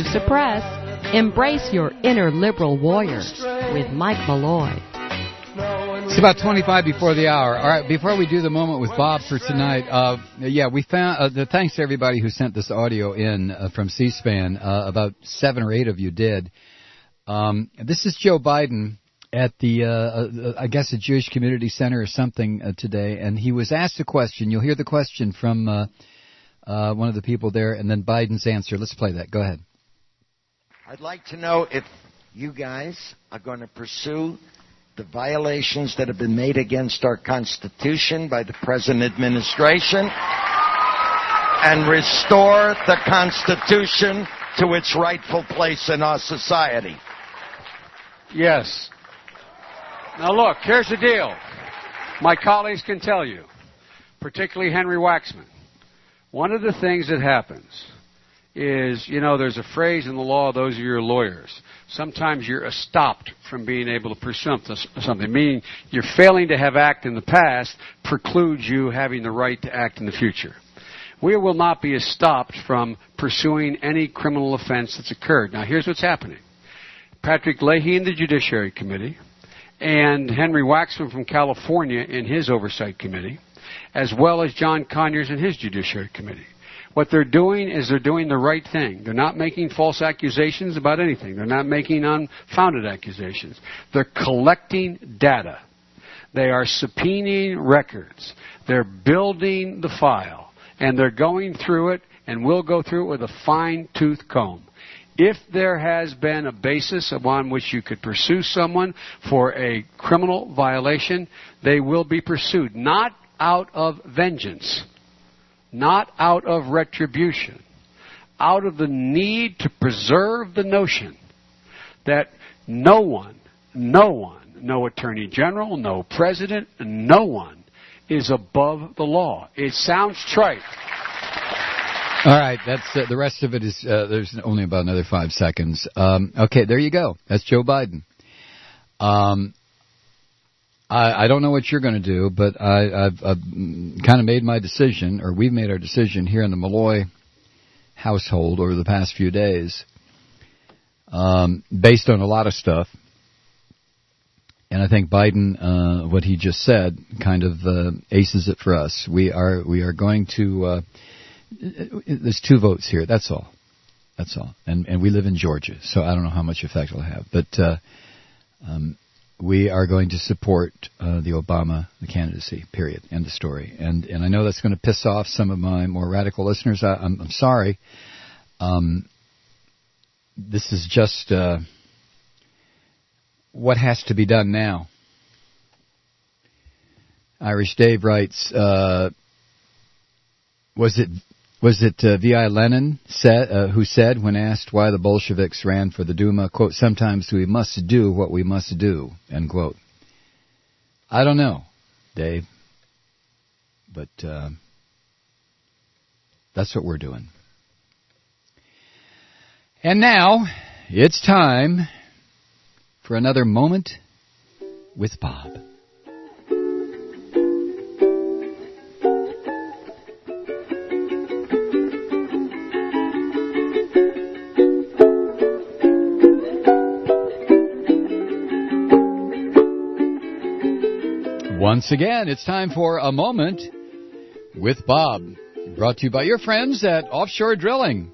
suppress. Embrace your inner liberal warrior with Mike Malloy. It's about twenty-five before the hour. All right, before we do the moment with Bob for tonight, uh, yeah, we found, uh, the, thanks to everybody who sent this audio in uh, from C-SPAN. Uh, about seven or eight of you did. Um, this is Joe Biden at the, uh, uh, I guess, a Jewish community center or something uh, today, and he was asked a question. You'll hear the question from uh, uh, one of the people there, and then Biden's answer. Let's play that. Go ahead. I'd like to know if you guys are going to pursue the violations that have been made against our Constitution by the present administration and restore the Constitution to its rightful place in our society. Yes. Now look, here's the deal. My colleagues can tell you, particularly Henry Waxman, one of the things that happens is, you know, there's a phrase in the law, those of your lawyers, sometimes you're stopped from being able to pursue something, meaning you're failing to have act in the past precludes you having the right to act in the future. We will not be stopped from pursuing any criminal offense that's occurred. Now, here's what's happening. Patrick Leahy in the Judiciary Committee and Henry Waxman from California in his Oversight Committee, as well as John Conyers in his Judiciary Committee. What they're doing is they're doing the right thing. They're not making false accusations about anything. They're not making unfounded accusations. They're collecting data. They are subpoenaing records. They're building the file. And they're going through it, and we'll go through it with a fine-tooth comb. If there has been a basis upon which you could pursue someone for a criminal violation, they will be pursued. Not out of vengeance. Not out of retribution. Out of the need to preserve the notion that no one, no one, no attorney general, no president, no one is above the law. It sounds trite. All right, that's uh, the rest of it is, uh, there's only about another five seconds. Um, okay, there you go. That's Joe Biden. Um, I, I don't know what you're going to do, but I, I've, I've kind of made my decision, or we've made our decision here in the Malloy household over the past few days, um, based on a lot of stuff. And I think Biden, uh, what he just said, kind of uh, aces it for us. We are we are going to. Uh, there's two votes here. That's all. That's all. And and we live in Georgia, so I don't know how much effect it'll have. But uh, um, we are going to support uh, the Obama the candidacy. Period. End of story. And and I know that's going to piss off some of my more radical listeners. I, I'm, I'm sorry. Um, this is just. Uh, What has to be done now? Irish Dave writes, uh, was it was it uh, V I Lenin said, uh, who said when asked why the Bolsheviks ran for the Duma, quote, sometimes we must do what we must do, end quote. I don't know, Dave, but uh, that's what we're doing. And now it's time for another moment with Bob. Once again, it's time for a moment with Bob, brought to you by your friends at Offshore Drilling.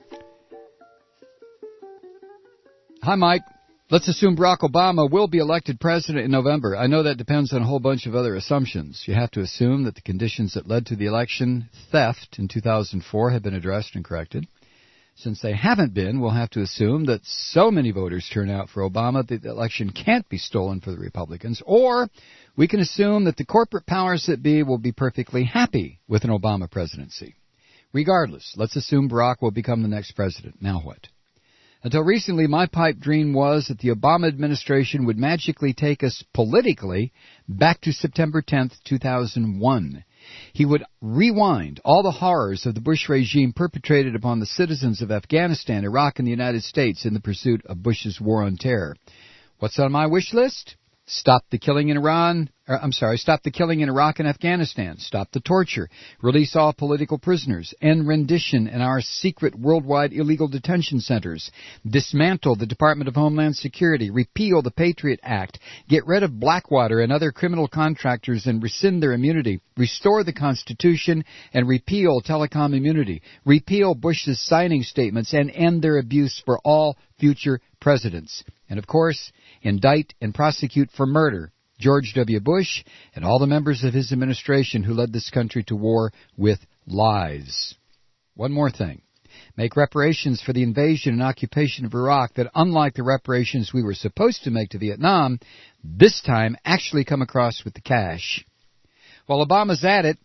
Hi, Mike. Let's assume Barack Obama will be elected president in November. I know that depends on a whole bunch of other assumptions. You have to assume that the conditions that led to the election theft in two thousand four have been addressed and corrected. Since they haven't been, we'll have to assume that so many voters turn out for Obama that the election can't be stolen for the Republicans. Or we can assume that the corporate powers that be will be perfectly happy with an Obama presidency. Regardless, let's assume Barack will become the next president. Now what? Until recently, my pipe dream was that the Obama administration would magically take us politically back to September tenth, two thousand one. He would rewind all the horrors of the Bush regime perpetrated upon the citizens of Afghanistan, Iraq, and the United States in the pursuit of Bush's war on terror. What's on my wish list? Stop the killing in Iran, or, I'm sorry, stop the killing in Iraq and Afghanistan. Stop the torture. Release all political prisoners. End rendition in our secret worldwide illegal detention centers. Dismantle the Department of Homeland Security. Repeal the Patriot Act. Get rid of Blackwater and other criminal contractors and rescind their immunity. Restore the Constitution and repeal telecom immunity. Repeal Bush's signing statements and end their abuse for all future presidents. And, of course, indict and prosecute for murder George W. Bush and all the members of his administration who led this country to war with lies. One more thing. Make reparations for the invasion and occupation of Iraq that, unlike the reparations we were supposed to make to Vietnam, this time actually come across with the cash. While Obama's at it,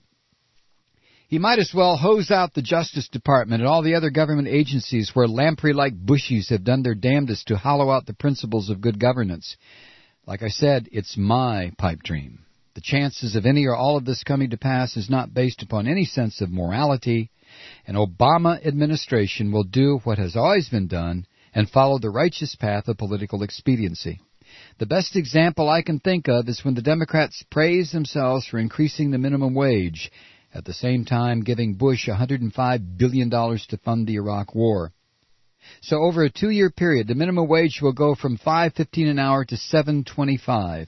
he might as well hose out the Justice Department and all the other government agencies where lamprey-like bushies have done their damnedest to hollow out the principles of good governance. Like I said, it's my pipe dream. The chances of any or all of this coming to pass is not based upon any sense of morality. An Obama administration will do what has always been done and follow the righteous path of political expediency. The best example I can think of is when the Democrats praise themselves for increasing the minimum wage, at the same time giving Bush one hundred five billion dollars to fund the Iraq War. So over a two-year period, the minimum wage will go from five fifteen an hour to seven twenty-five.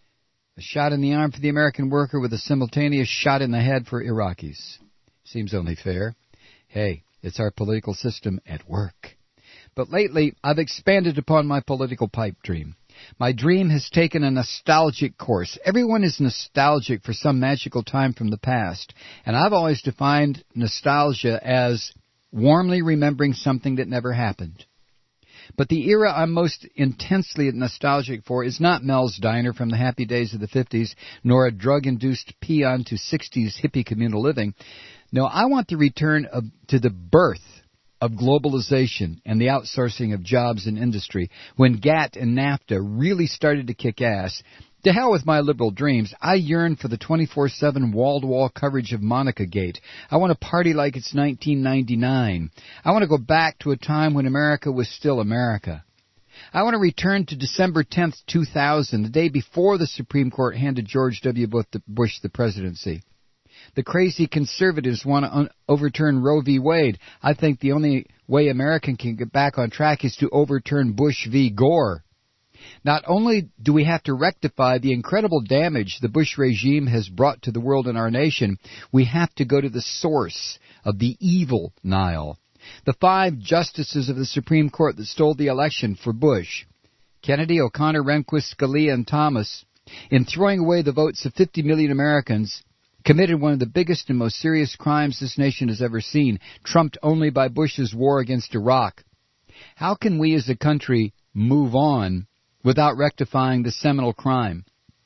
A shot in the arm for the American worker with a simultaneous shot in the head for Iraqis. Seems only fair. Hey, it's our political system at work. But lately, I've expanded upon my political pipe dream. My dream has taken a nostalgic course. Everyone is nostalgic for some magical time from the past, and I've always defined nostalgia as warmly remembering something that never happened. But the era I'm most intensely nostalgic for is not Mel's Diner from the happy days of the fifties, nor a drug-induced peon to sixties hippie communal living. No, I want the return of, to the birth of globalization and the outsourcing of jobs in industry, when GATT and NAFTA really started to kick ass. To hell with my liberal dreams. I yearn for the twenty-four seven wall-to-wall coverage of Monica Gate. I want to party like it's nineteen ninety-nine. I want to go back to a time when America was still America. I want to return to December tenth, two thousand, the day before the Supreme Court handed George W. Bush the presidency. The crazy conservatives want to un- overturn Roe v. Wade. I think the only way America can get back on track is to overturn Bush v. Gore. Not only do we have to rectify the incredible damage the Bush regime has brought to the world and our nation, we have to go to the source of the evil Nile. The five justices of the Supreme Court that stole the election for Bush, Kennedy, O'Connor, Rehnquist, Scalia, and Thomas, in throwing away the votes of fifty million Americans, committed one of the biggest and most serious crimes this nation has ever seen, trumped only by Bush's war against Iraq. How can we as a country move on without rectifying the seminal crime?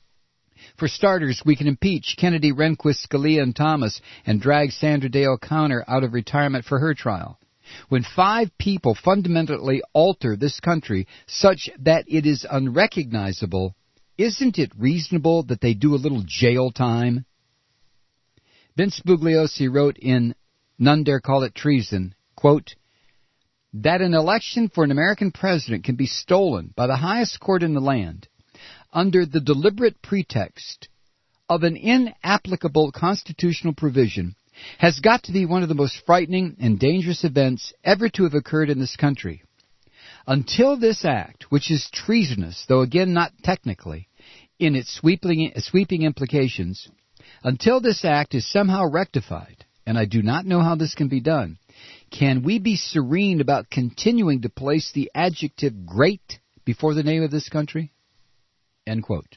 For starters, we can impeach Kennedy, Rehnquist, Scalia, and Thomas and drag Sandra Day O'Connor out of retirement for her trial. When five people fundamentally alter this country such that it is unrecognizable, isn't it reasonable that they do a little jail time? Vince Bugliosi wrote in None Dare Call It Treason, quote, that an election for an American president can be stolen by the highest court in the land under the deliberate pretext of an inapplicable constitutional provision has got to be one of the most frightening and dangerous events ever to have occurred in this country. Until this act, which is treasonous, though again not technically, in its sweeping, sweeping implications, until this act is somehow rectified, and I do not know how this can be done, can we be serene about continuing to place the adjective great before the name of this country? End quote.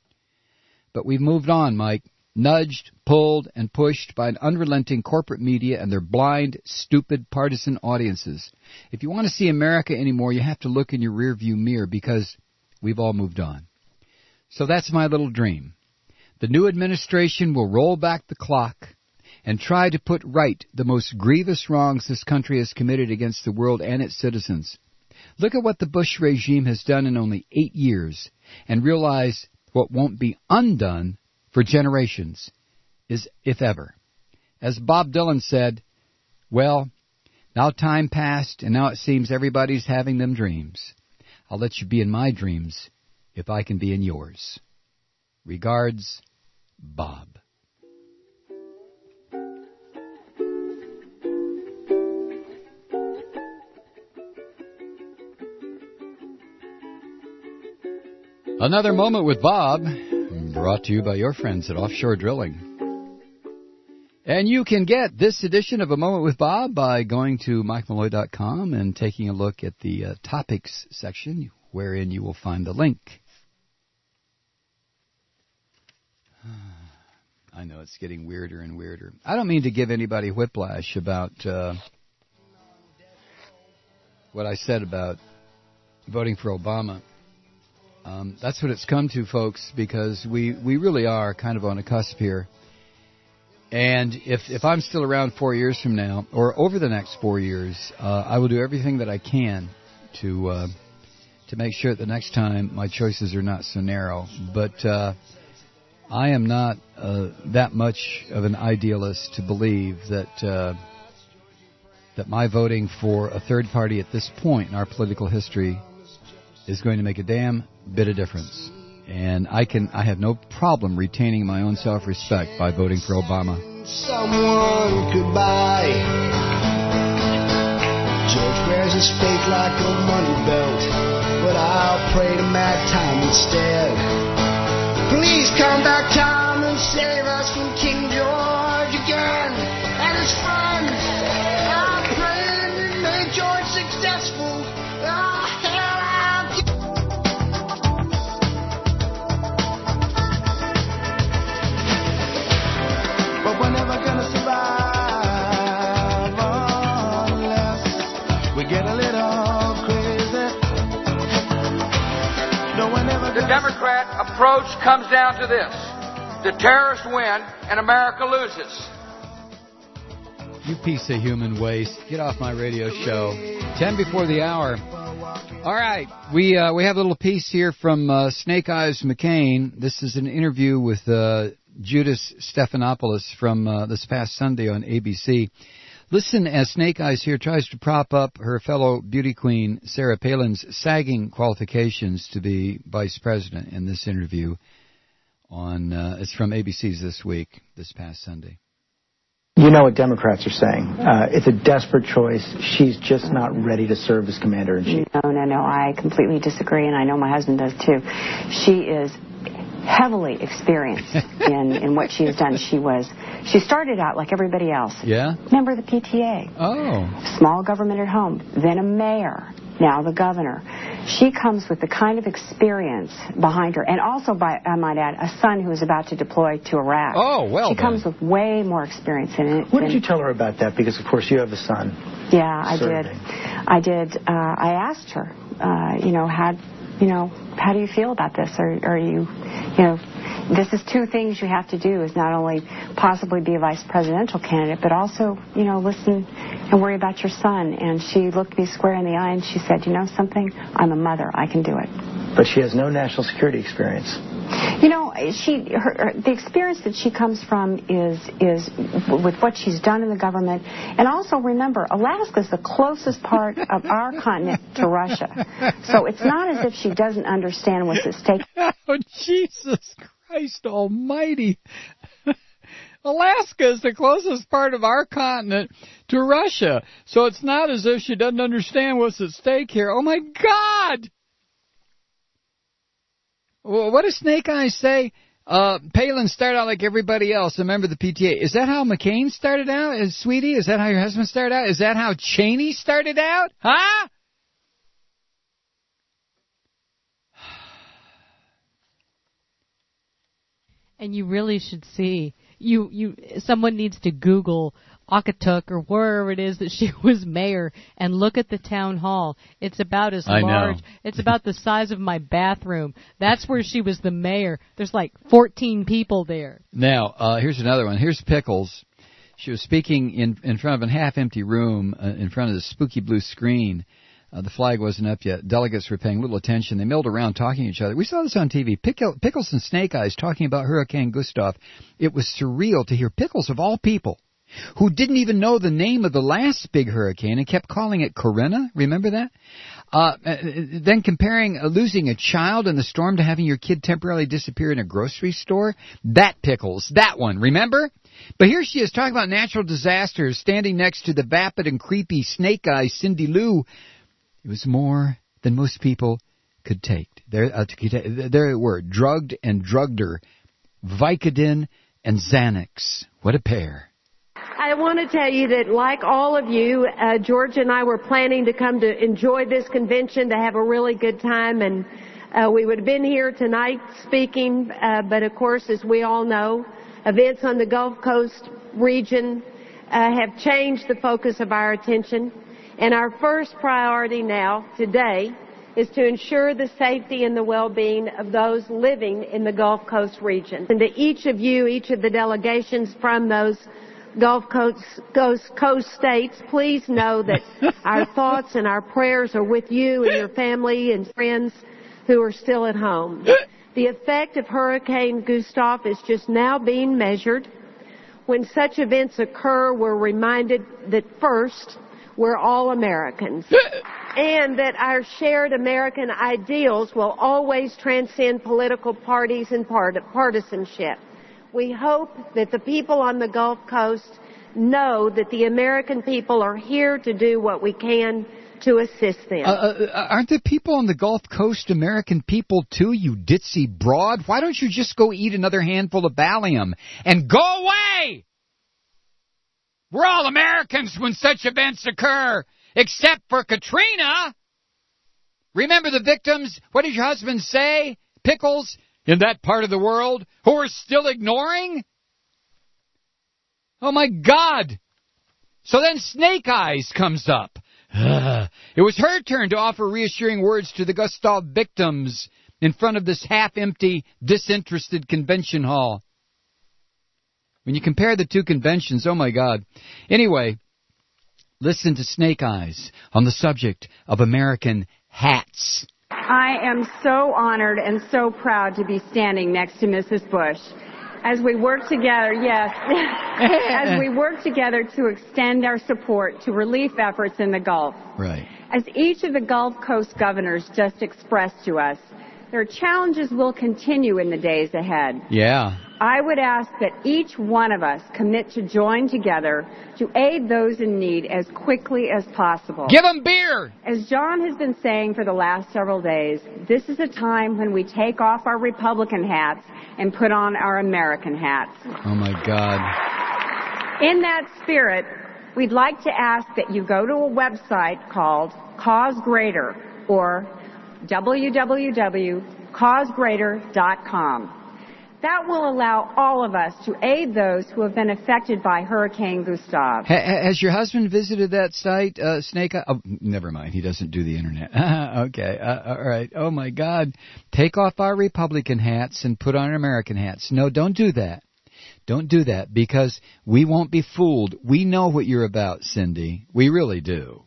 But we've moved on, Mike, nudged, pulled, and pushed by an unrelenting corporate media and their blind, stupid, partisan audiences. If you want to see America anymore, you have to look in your rearview mirror because we've all moved on. So that's my little dream. The new administration will roll back the clock and try to put right the most grievous wrongs this country has committed against the world and its citizens. Look at what the Bush regime has done in only eight years and realize what won't be undone for generations, is if ever. As Bob Dylan said, well, now time passed and now it seems everybody's having them dreams. I'll let you be in my dreams if I can be in yours. Regards, Bob. Another Moment with Bob, brought to you by your friends at Offshore Drilling. And you can get this edition of A Moment with Bob by going to mike malloy dot com and taking a look at the uh, topics section, wherein you will find the link. I know it's getting weirder and weirder. I don't mean to give anybody whiplash about uh, what I said about voting for Obama. Um, that's what it's come to, folks, because we, we really are kind of on a cusp here. And if if I'm still around four years from now, or over the next four years, uh, I will do everything that I can to uh, to make sure that the next time my choices are not so narrow. But uh, I am not uh, that much of an idealist to believe that uh, that my voting for a third party at this point in our political history is going to make a damn bit of difference. And I can I have no problem retaining my own self-respect by voting for Obama. Someone could buy. George wears his faith like a money belt, but I'll pray to mad time instead. Please come back time and save us from King George again and his friends. I pray we make George successful. Oh, hell, I'll get but we're never gonna survive unless we get a little crazy. No, we're never The Democrat approach comes down to this. The terrorists win and America loses. You piece of human waste. Get off my radio show. Ten before the hour. All right. We uh, we have a little piece here from uh, Snake Eyes McCain. This is an interview with uh, Judas Stephanopoulos from uh, this past Sunday on A B C. Listen as Snake Eyes here tries to prop up her fellow beauty queen, Sarah Palin's sagging qualifications to be vice president in this interview. On uh, it's from A B C's This Week, this past Sunday. You know what Democrats are saying. Uh, it's a desperate choice. She's just not ready to serve as commander-in-chief. No, no, no. I completely disagree, and I know my husband does too. She is heavily experienced in, in what she has done. She was, she started out like everybody else. Yeah? Member of the P T A. Oh. Small government at home. Then a mayor. Now the governor. She comes with the kind of experience behind her, and also, by I might add, a son who is about to deploy to Iraq. Oh, well She done. comes with way more experience in it. What did you tell her about that? Because, of course, you have a son. Yeah, I serving. did. I did. Uh, I asked her, uh, you know, how, you know, how do you feel about this? Are, are you, you know, this is two things you have to do, is not only possibly be a vice presidential candidate, but also, you know, listen and worry about your son. And she looked me square in the eye and she said, you know something? I'm a mother. I can do it. But she has no national security experience. You know, she her, her, the experience that she comes from is is with what she's done in the government, and also remember, Alaska is the closest part of our continent to Russia, so it's not as if she doesn't understand what's at stake. Oh, Jesus Christ Almighty! Alaska is the closest part of our continent to Russia, so it's not as if she doesn't understand what's at stake here. Oh my God! What does Snake Eyes say? Uh, Palin started out like everybody else, a member of the P T A. Is that how McCain started out, is, sweetie? Is that how your husband started out? Is that how Cheney started out? Huh? And you really should see. You, you, someone needs to Google Okotoks or wherever it is that she was mayor and look at the town hall. It's about as I large. know. It's about the size of my bathroom. That's where she was the mayor. There's like fourteen people there. Now, uh, here's another one. Here's Pickles. She was speaking in in front of a half-empty room, uh, in front of the spooky blue screen. Uh, the flag wasn't up yet. Delegates were paying little attention. They milled around talking to each other. We saw this on T V. Pickle, Pickles and Snake Eyes talking about Hurricane Gustav. It was surreal to hear Pickles, of all people, who didn't even know the name of the last big hurricane and kept calling it Corinna. Remember that? Uh, then comparing uh, losing a child in the storm to having your kid temporarily disappear in a grocery store. That pickles. That one, remember? But here she is talking about natural disasters, standing next to the vapid and creepy Snake Eyes Cindy Lou. It was more than most people could take. There, uh, there it were, drugged and drugged her. Vicodin and Xanax. What a pair. I want to tell you that, like all of you, uh, George and I were planning to come to enjoy this convention, to have a really good time, and uh, we would have been here tonight speaking, uh, but of course, as we all know, events on the Gulf Coast region uh, have changed the focus of our attention, and our first priority now, today, is to ensure the safety and the well-being of those living in the Gulf Coast region. And to each of you, each of the delegations from those Gulf Coast, Coast, Coast states, please know that our thoughts and our prayers are with you and your family and friends who are still at home. The effect of Hurricane Gustav is just now being measured. When such events occur, we're reminded that first, we're all Americans, and that our shared American ideals will always transcend political parties and part- partisanship. We hope that the people on the Gulf Coast know that the American people are here to do what we can to assist them. Uh, uh, aren't the people on the Gulf Coast American people too, you ditzy broad? Why don't you just go eat another handful of Valium and go away? We're all Americans when such events occur, except for Katrina. Remember the victims? What did your husband say? Pickles? In that part of the world, who are still ignoring? Oh, my God. So then Snake Eyes comes up. It was her turn to offer reassuring words to the Gustav victims in front of this half-empty, disinterested convention hall. When you compare the two conventions, oh, my God. Anyway, listen to Snake Eyes on the subject of American hats. I am so honored and so proud to be standing next to Missus Bush as we work together, yes, as we work together to extend our support to relief efforts in the Gulf. Right. As each of the Gulf Coast governors just expressed to us, their challenges will continue in the days ahead. Yeah. I would ask that each one of us commit to join together to aid those in need as quickly as possible. Give them beer! As John has been saying for the last several days, this is a time when we take off our Republican hats and put on our American hats. Oh, my God. In that spirit, we'd like to ask that you go to a website called Cause Greater, or w w w dot cause greater dot com. That will allow all of us to aid those who have been affected by Hurricane Gustav. Ha- has your husband visited that site, uh, Snake Eye? Oh, never mind. He doesn't do the Internet. Okay. Uh, all right. Oh, my God. Take off our Republican hats and put on our American hats. No, don't do that. Don't do that, because we won't be fooled. We know what you're about, Cindy. We really do.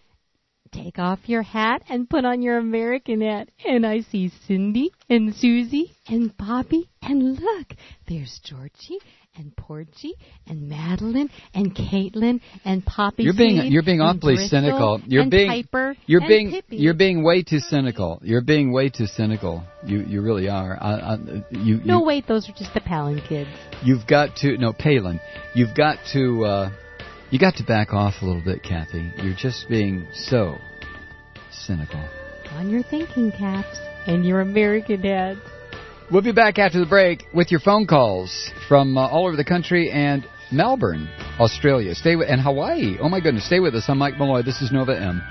Take off your hat and put on your American hat. And I see Cindy and Susie and Bobby. And look, there's Georgie and Porgy and Madeline and Caitlin and Poppy. You're being Seed you're being awfully Bristol cynical. You're and being Piper you're and being Pippi. you're being way too cynical. You're being way too cynical. You you really are. I, I, you, No, you, wait, those are just the Palin kids. You've got to no Palin. You've got to uh, you got to back off a little bit, Kathy. You're just being so cynical. On your thinking caps and your American hats. We'll be back after the break with your phone calls from uh, all over the country and Melbourne, Australia. Stay with and Hawaii. Oh my goodness, stay with us. I'm Mike Malloy. This is Nova M.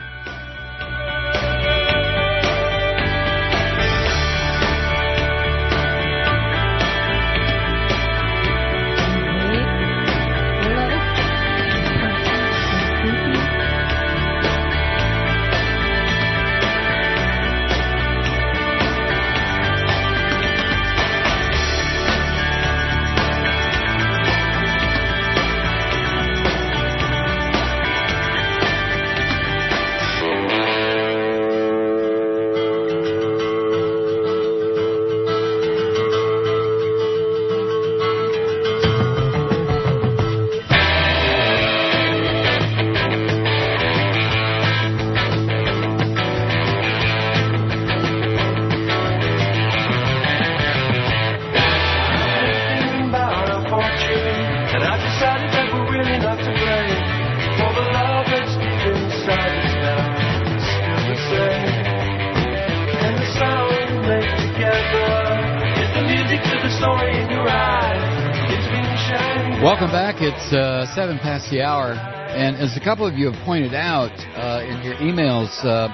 Welcome back. It's uh, seven past the hour, and as a couple of you have pointed out uh, in your emails, uh,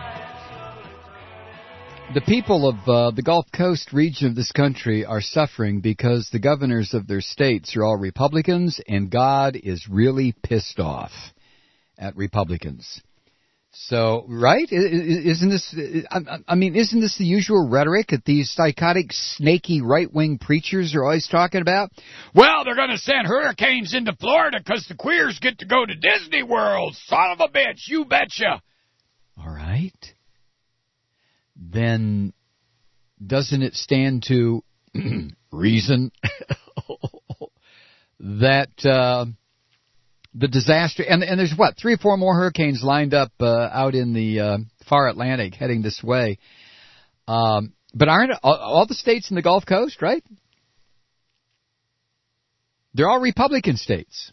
the people of uh, the Gulf Coast region of this country are suffering because the governors of their states are all Republicans, and God is really pissed off at Republicans. So, right? Isn't this, I mean, isn't this the usual rhetoric that these psychotic, snaky, right-wing preachers are always talking about? Well, they're going to send hurricanes into Florida because the queers get to go to Disney World. Son of a bitch, you betcha. All right. Then doesn't it stand to reason that uh, the disaster, and, and there's what, three or four more hurricanes lined up uh, out in the uh, far Atlantic heading this way. Um, but aren't all, all the states in the Gulf Coast, right? They're all Republican states.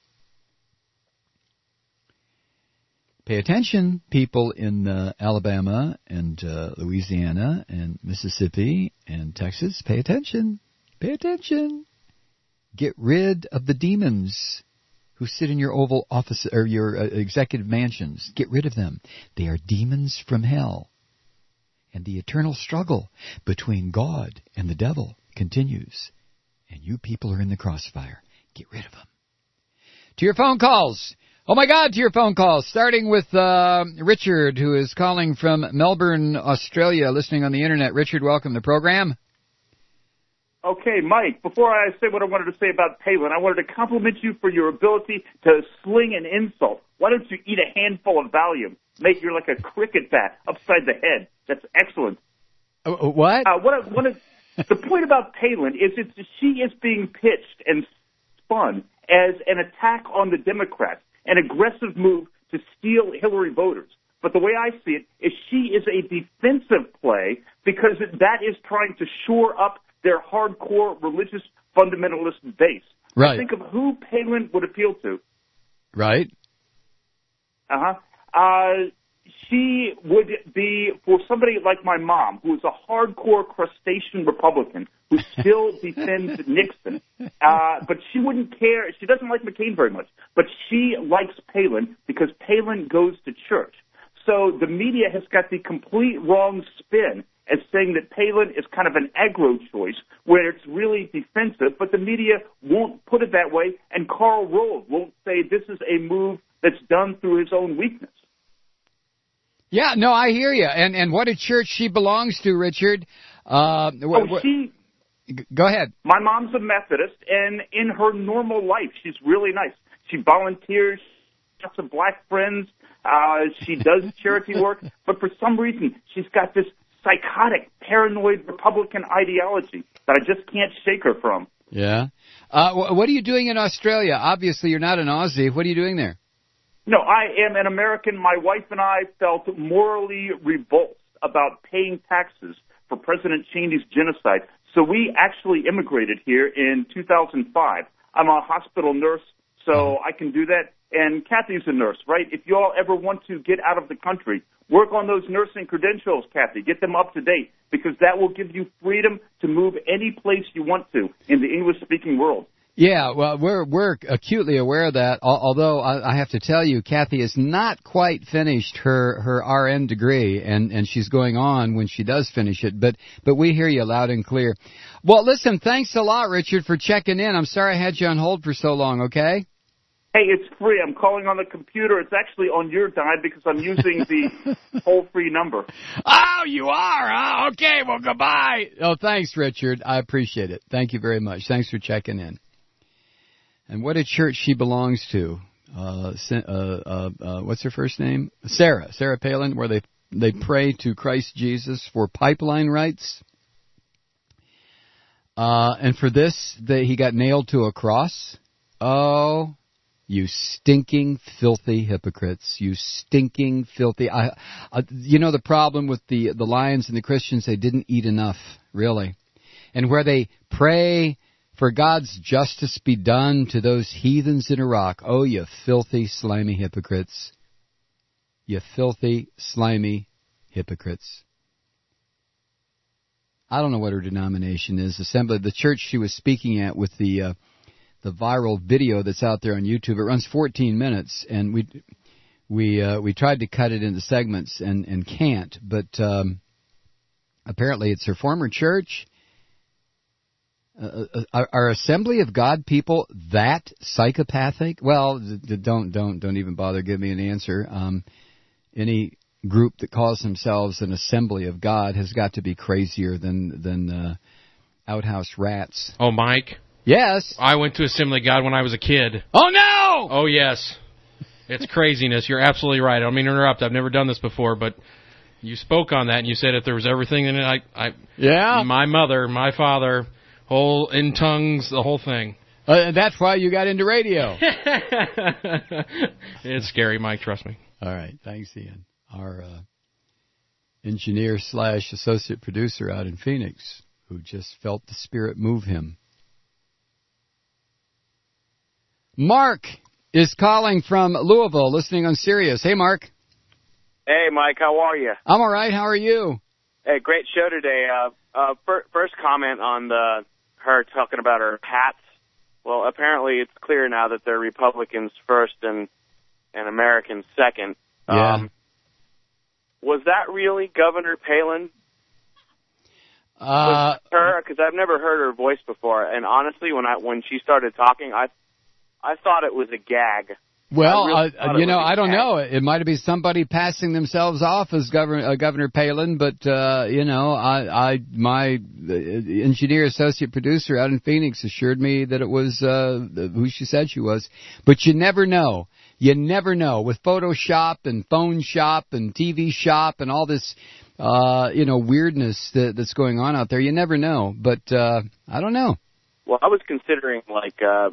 Pay attention, people in uh, Alabama and uh, Louisiana and Mississippi and Texas. Pay attention. Pay attention. Get rid of the demons who sit in your Oval Office or your uh, executive mansions. Get rid of them. They are demons from hell. And the eternal struggle between God and the devil continues. And you people are in the crossfire. Get rid of them. To your phone calls. Oh, my God, to your phone calls, starting with uh, Richard, who is calling from Melbourne, Australia, listening on the Internet. Richard, welcome to the program. Okay, Mike, before I say what I wanted to say about Palin, I wanted to compliment you for your ability to sling an insult. Why don't you eat a handful of Valium? Make you like a cricket bat upside the head. That's excellent. Uh, what? Uh, what I wanted, the point about Palin is it's, she is being pitched and spun as an attack on the Democrats, an aggressive move to steal Hillary voters. But the way I see it is she is a defensive play because that is trying to shore up their hardcore religious fundamentalist base. Right. Think of who Palin would appeal to. Right. Uh-huh. Uh, she would be for somebody like my mom, who is a hardcore crustacean Republican, who still defends Nixon. Uh, but she wouldn't care. She doesn't like McCain very much. But she likes Palin because Palin goes to church. So the media has got the complete wrong spin as saying that Palin is kind of an aggro choice where it's really defensive, but the media won't put it that way, and Karl Rove won't say this is a move that's done through his own weakness. Yeah, no, I hear you. And and what a church she belongs to, Richard. Uh, wh- oh, she... Go ahead. My mom's a Methodist, and in her normal life, she's really nice. She volunteers, she has some black friends, uh, she does charity work, but for some reason, she's got this psychotic, paranoid Republican ideology that I just can't shake her from. Yeah. Uh, wh- what are you doing in Australia? Obviously, you're not an Aussie. What are you doing there? No, I am an American. My wife and I felt morally revolted about paying taxes for President Cheney's genocide. So we actually immigrated here in two thousand five. I'm a hospital nurse, so I can do that. And Kathy's a nurse, right? If you all ever want to get out of the country, work on those nursing credentials, Kathy. Get them up to date, because that will give you freedom to move any place you want to in the English-speaking world. Yeah, well, we're we're acutely aware of that, although I have to tell you, Kathy has not quite finished her, her R N degree, and, and she's going on when she does finish it, but but we hear you loud and clear. Well, listen, thanks a lot, Richard, for checking in. I'm sorry I had you on hold for so long, okay? Hey, it's free. I'm calling on the computer. It's actually on your dime because I'm using the toll-free number. Oh, you are, huh? Okay, well, goodbye. Oh, thanks, Richard. I appreciate it. Thank you very much. Thanks for checking in. And what a church she belongs to. Uh, uh, uh, uh, what's her first name? Sarah. Sarah Palin, where they they pray to Christ Jesus for pipeline rights. Uh, and for this, they, he got nailed to a cross. Oh, you stinking, filthy hypocrites. You stinking, filthy. I, uh, you know the problem with the, the Lions and the Christians, they didn't eat enough, really. And where they pray for God's justice be done to those heathens in Iraq. Oh, you filthy, slimy hypocrites. You filthy, slimy hypocrites. I don't know what her denomination is. Assembly, the church she was speaking at with the uh, the viral video that's out there on YouTube. It runs fourteen minutes, and we we uh, we tried to cut it into segments and, and can't. But um, apparently, it's her former church. Uh, are, are Assembly of God people that psychopathic? Well, don't don't don't even bother giving me an answer. Um, any group that calls themselves an Assembly of God has got to be crazier than than uh, outhouse rats. Oh, Mike. Yes. I went to Assembly of God when I was a kid. Oh no! Oh yes. It's craziness. You're absolutely right. I don't mean to interrupt. I've never done this before, but you spoke on that and you said if there was everything in it, I, I yeah. My mother, my father. Whole in tongues, the whole thing. Uh, that's why you got into radio. It's scary, Mike, trust me. All right. Thanks, Ian. Our uh, engineer slash associate producer out in Phoenix who just felt the Spirit move him. Mark is calling from Louisville, listening on Sirius. Hey, Mark. Hey, Mike. How are you? I'm all right. How are you? Hey, great show today. Uh, uh, fir- first comment on the her talking about her hats. Well, apparently it's clear now that they're Republicans first and and Americans second. Yeah. Um, was that really Governor Palin? Uh, was her? Because I've never heard her voice before, and honestly, when I when she started talking, I I thought it was a gag. Well, really uh, you know, I don't know. It might have been somebody passing themselves off as Governor uh, Governor Palin, but uh, you know, I, I my uh, engineer associate producer out in Phoenix assured me that it was uh, who she said she was. But you never know. You never know with Photoshop and Phone Shop and T V Shop and all this, uh, you know, weirdness that, that's going on out there. You never know. But uh, I don't know. Well, I was considering like uh,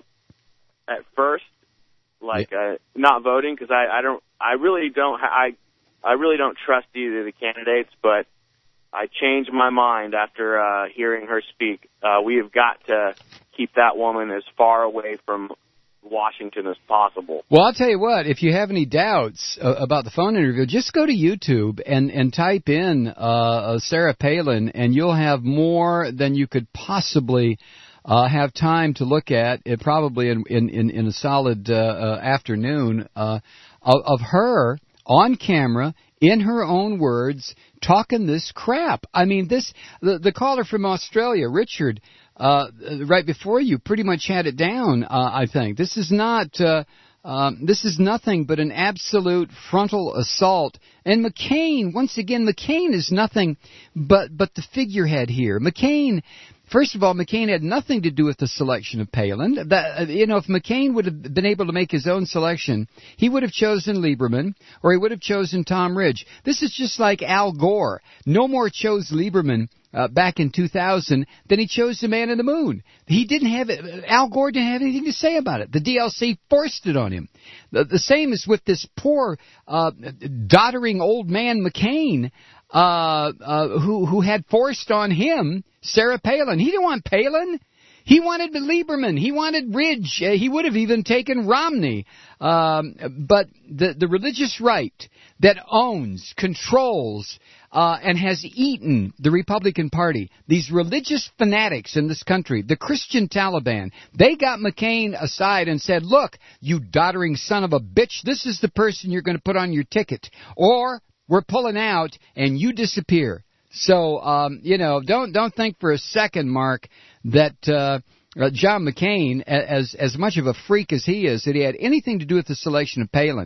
at first. Like uh, not voting because I, I don't I really don't ha- I I really don't trust either of the candidates, but I changed my mind after uh, hearing her speak. Uh, we have got to keep that woman as far away from Washington as possible. Well, I'll tell you what, if you have any doubts uh, about the phone interview, just go to YouTube and, and type in uh, Sarah Palin, and you'll have more than you could possibly Uh, have time to look at it, probably in in, in a solid uh, uh, afternoon uh, of, of her on camera in her own words talking this crap. I mean, this the, the caller from Australia, Richard, uh, right before you, pretty much had it down. Uh, I think this is not. Uh, Um, this is nothing but an absolute frontal assault. And McCain, once again, McCain is nothing but but the figurehead here. McCain, first of all, McCain had nothing to do with the selection of Palin. That, you know, if McCain would have been able to make his own selection, he would have chosen Lieberman or he would have chosen Tom Ridge. This is just like Al Gore. No more chose Lieberman Uh, back in two thousand, then he chose the man in the moon. He didn't have it. Al Gore didn't have anything to say about it. The D L C forced it on him. The, the same is with this poor, uh, doddering old man McCain, uh, uh, who who had forced on him Sarah Palin. He didn't want Palin. He wanted Lieberman. He wanted Ridge. Uh, he would have even taken Romney. Um, but the the religious right that owns, controls, Uh, and has eaten the Republican Party. These religious fanatics in this country, the Christian Taliban, they got McCain aside and said, look, you doddering son of a bitch, this is the person you're going to put on your ticket, or we're pulling out and you disappear. So, um, you know, don't don't think for a second, Mark, that uh, uh, John McCain, as as much of a freak as he is, that he had anything to do with the selection of Palin.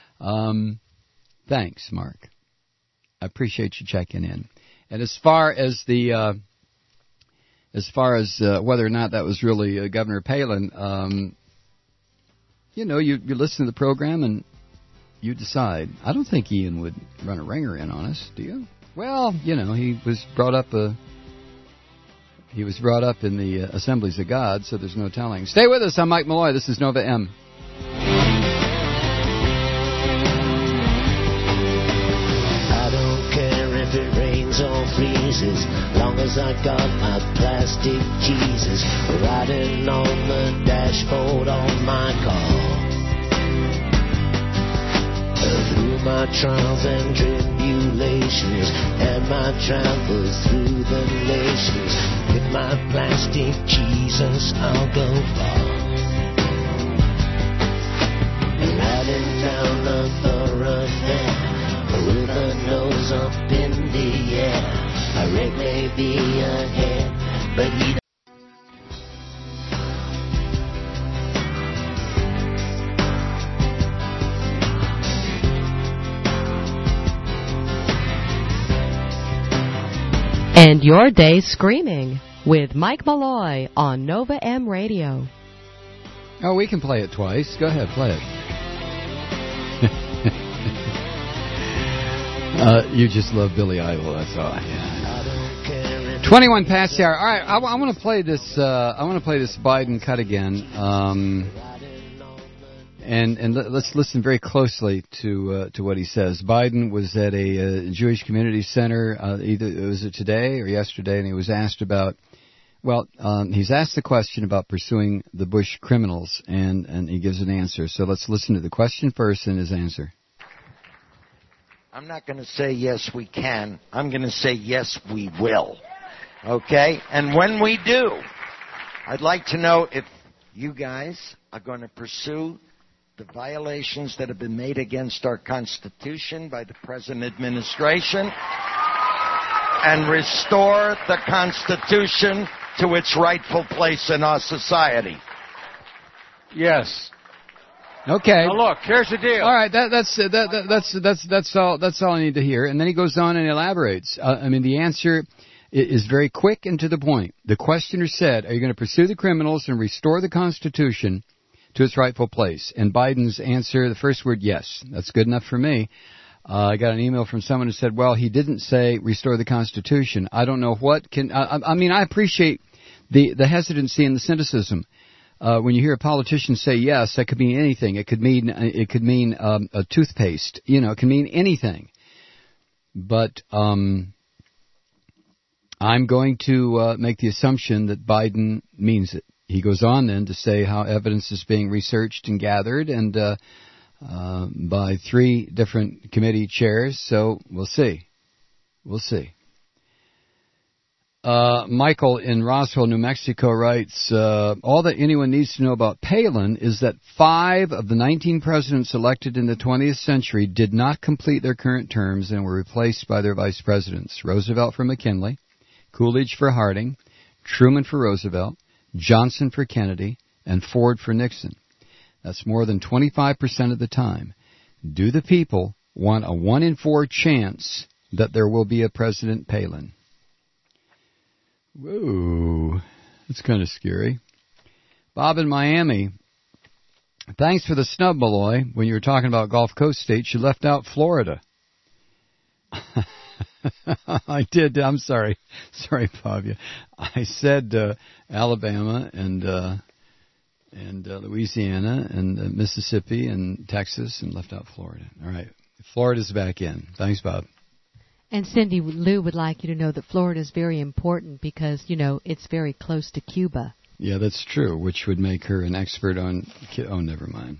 Um, thanks, Mark. I appreciate you checking in. And as far as the, uh, as far as uh, whether or not that was really uh, Governor Palin, um, you know, you, you listen to the program and you decide. I don't think Ian would run a ringer in on us, do you? Well, you know, he was brought up a, he was brought up in the uh, Assemblies of God, so there's no telling. Stay with us. I'm Mike Malloy. This is Nova M. It rains or freezes, long as I got my plastic Jesus riding on the dashboard of my car. Through my trials and tribulations and my travels through the nations, with my plastic Jesus I'll go far. riding down the thoroughfare with a nose up in the air. A wreck may be ahead, but he End your day screaming with Mike Malloy on Nova M Radio. Oh, we can play it twice. Go ahead, play it. uh, you just love Billy Idol, that's all. Yeah. twenty-one past the hour. All right, I, I want to play this. Uh, I want to play this Biden cut again. Um, and and let, let's listen very closely to uh, to what he says. Biden was at a uh, Jewish community center. Uh, either was it today or yesterday, and he was asked about. Well, um, he's asked the question about pursuing the Bush criminals, and, and he gives an answer. So let's listen to the question first and his answer. I'm not going to say yes, we can. I'm going to say yes, we will. Okay? And when we do, I'd like to know if you guys are going to pursue the violations that have been made against our Constitution by the present administration and restore the Constitution to its rightful place in our society. Yes. Okay. Now look, here's the deal. All right, that, that's uh, that, that, that's that's that's all that's all I need to hear. And then he goes on and elaborates. Uh, I mean, the answer is very quick and to the point. The questioner said, "Are you going to pursue the criminals and restore the Constitution to its rightful place?" And Biden's answer, the first word, yes. That's good enough for me. Uh, I got an email from someone who said, "Well, he didn't say restore the Constitution." I don't know what can. I, I mean, I appreciate the the hesitancy and the cynicism. Uh, when you hear a politician say yes, that could mean anything. It could mean it could mean um, a toothpaste. You know, it can mean anything. But um, I'm going to uh, make the assumption that Biden means it. He goes on then to say how evidence is being researched and gathered, and uh, uh, by three different committee chairs. So we'll see. We'll see. Uh, Michael in Roswell, New Mexico writes, uh, all that anyone needs to know about Palin is that five of the nineteen presidents elected in the twentieth century did not complete their current terms and were replaced by their vice presidents. Roosevelt for McKinley, Coolidge for Harding, Truman for Roosevelt, Johnson for Kennedy, and Ford for Nixon. That's more than twenty-five percent of the time. Do the people want a one in four chance that there will be a President Palin? Whoa, that's kind of scary. Bob in Miami, thanks for the snub, Malloy. When you were talking about Gulf Coast states, you left out Florida. I did. I'm sorry. Sorry, Bob. I said uh, Alabama and uh, and uh, Louisiana and uh, Mississippi and Texas and left out Florida. All right. Florida's back in. Thanks, Bob. And Cindy Lou would like you to know that Florida is very important because, you know, it's very close to Cuba. Yeah, that's true, which would make her an expert on... Oh, never mind.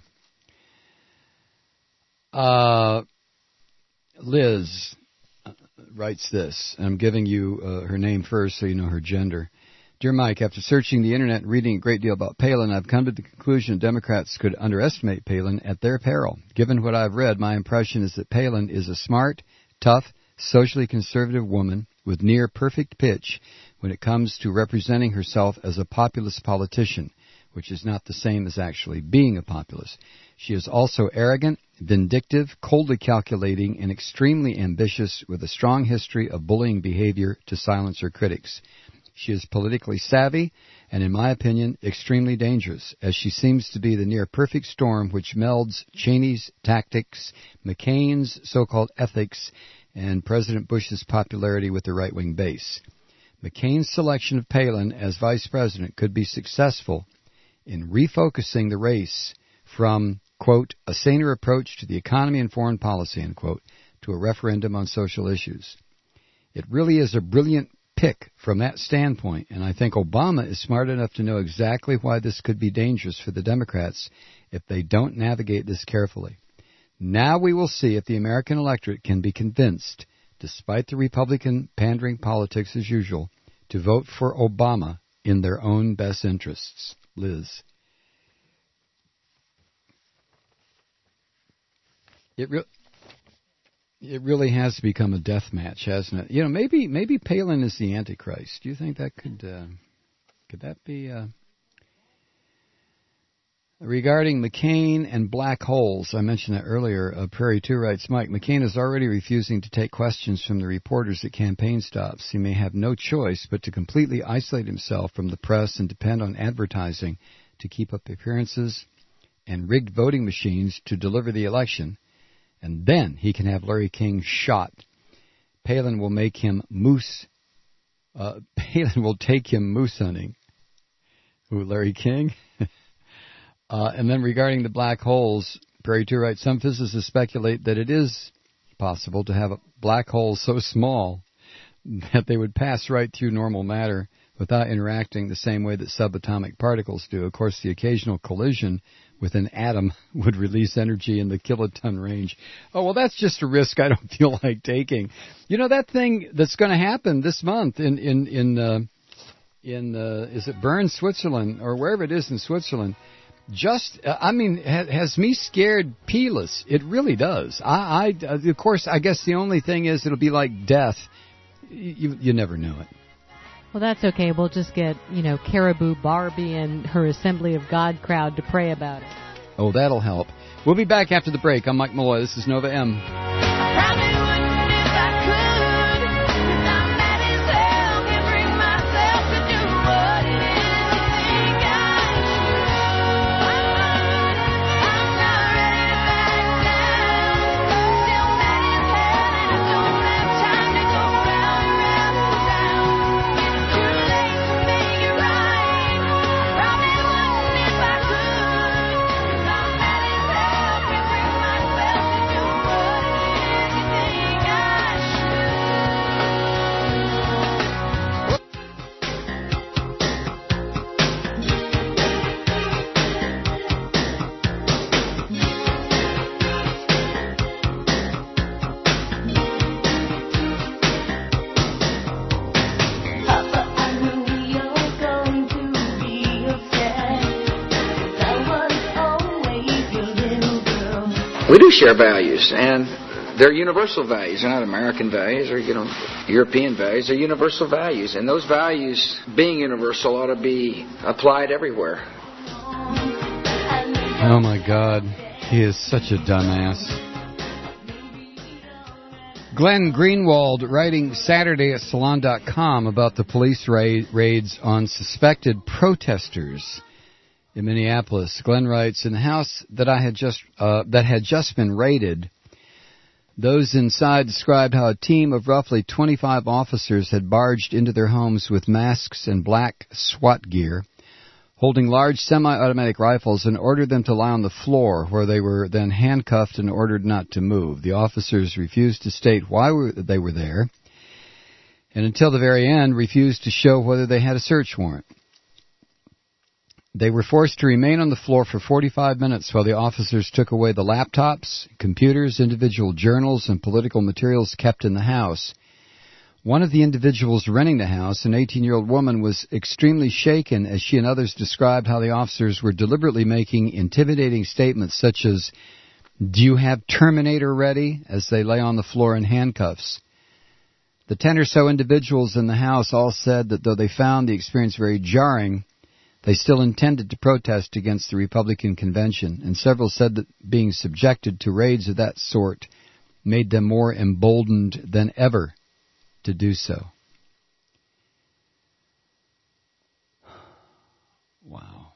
Uh, Liz writes this, and I'm giving you uh, her name first so you know her gender. Dear Mike, after searching the Internet and reading a great deal about Palin, I've come to the conclusion Democrats could underestimate Palin at their peril. Given what I've read, my impression is that Palin is a smart, tough, socially conservative woman with near perfect pitch when it comes to representing herself as a populist politician, which is not the same as actually being a populist. She is also arrogant, vindictive, coldly calculating, and extremely ambitious with a strong history of bullying behavior to silence her critics. She is politically savvy and, in my opinion, extremely dangerous, as she seems to be the near-perfect storm which melds Cheney's tactics, McCain's so-called ethics, and President Bush's popularity with the right-wing base. McCain's selection of Palin as vice president could be successful in refocusing the race from, quote, a saner approach to the economy and foreign policy, end quote, to a referendum on social issues. It really is a brilliant pick from that standpoint, and I think Obama is smart enough to know exactly why this could be dangerous for the Democrats if they don't navigate this carefully. Now we will see if the American electorate can be convinced, despite the Republican pandering politics as usual, to vote for Obama in their own best interests. Liz. It re- it really has become a death match, hasn't it? You know, maybe maybe Palin is the Antichrist. Do you think that could uh, could that be? Uh... Regarding McCain and black holes, I mentioned that earlier. Uh, Prairie two writes, Mike, McCain is already refusing to take questions from the reporters at campaign stops. He may have no choice but to completely isolate himself from the press and depend on advertising to keep up appearances and rigged voting machines to deliver the election. And then he can have Larry King shot. Palin will make him moose. Uh, Palin will take him moose hunting. Who, Larry King? Uh, and then regarding the black holes, Prairie two writes, some physicists speculate that it is possible to have a black hole so small that they would pass right through normal matter without interacting the same way that subatomic particles do. Of course, the occasional collision with an atom would release energy in the kiloton range. Oh, well, that's just a risk I don't feel like taking. You know, that thing that's going to happen this month in, in, in, uh, in uh, is it Bern, Switzerland, or wherever it is in Switzerland, Just, uh, I mean, ha- has me scared peeless. It really does. I, I, uh, of course, I guess the only thing is it'll be like death. You, you never know it. Well, that's okay. We'll just get, you know, Caribou Barbie and her Assembly of God crowd to pray about it. Oh, that'll help. We'll be back after the break. I'm Mike Malloy. This is Nova M. We do share values, and they're universal values. They're not American values or, you know, European values. They're universal values, and those values, being universal, ought to be applied everywhere. Oh, my God. He is such a dumbass. Glenn Greenwald writing Saturday at Salon dot com about the police raid, raids on suspected protesters in Minneapolis. Glenn writes, in the house that I had just uh, that had just been raided, those inside described how a team of roughly twenty-five officers had barged into their homes with masks and black SWAT gear, holding large semi-automatic rifles, and ordered them to lie on the floor, where they were then handcuffed and ordered not to move. The officers refused to state why they were there, and until the very end refused to show whether they had a search warrant. They were forced to remain on the floor for forty-five minutes while the officers took away the laptops, computers, individual journals, and political materials kept in the house. One of the individuals renting the house, an eighteen-year-old woman, was extremely shaken as she and others described how the officers were deliberately making intimidating statements such as, "Do you have Terminator ready?" as they lay on the floor in handcuffs. The ten or so individuals in the house all said that though they found the experience very jarring, they still intended to protest against the Republican convention, and several said that being subjected to raids of that sort made them more emboldened than ever to do so. Wow.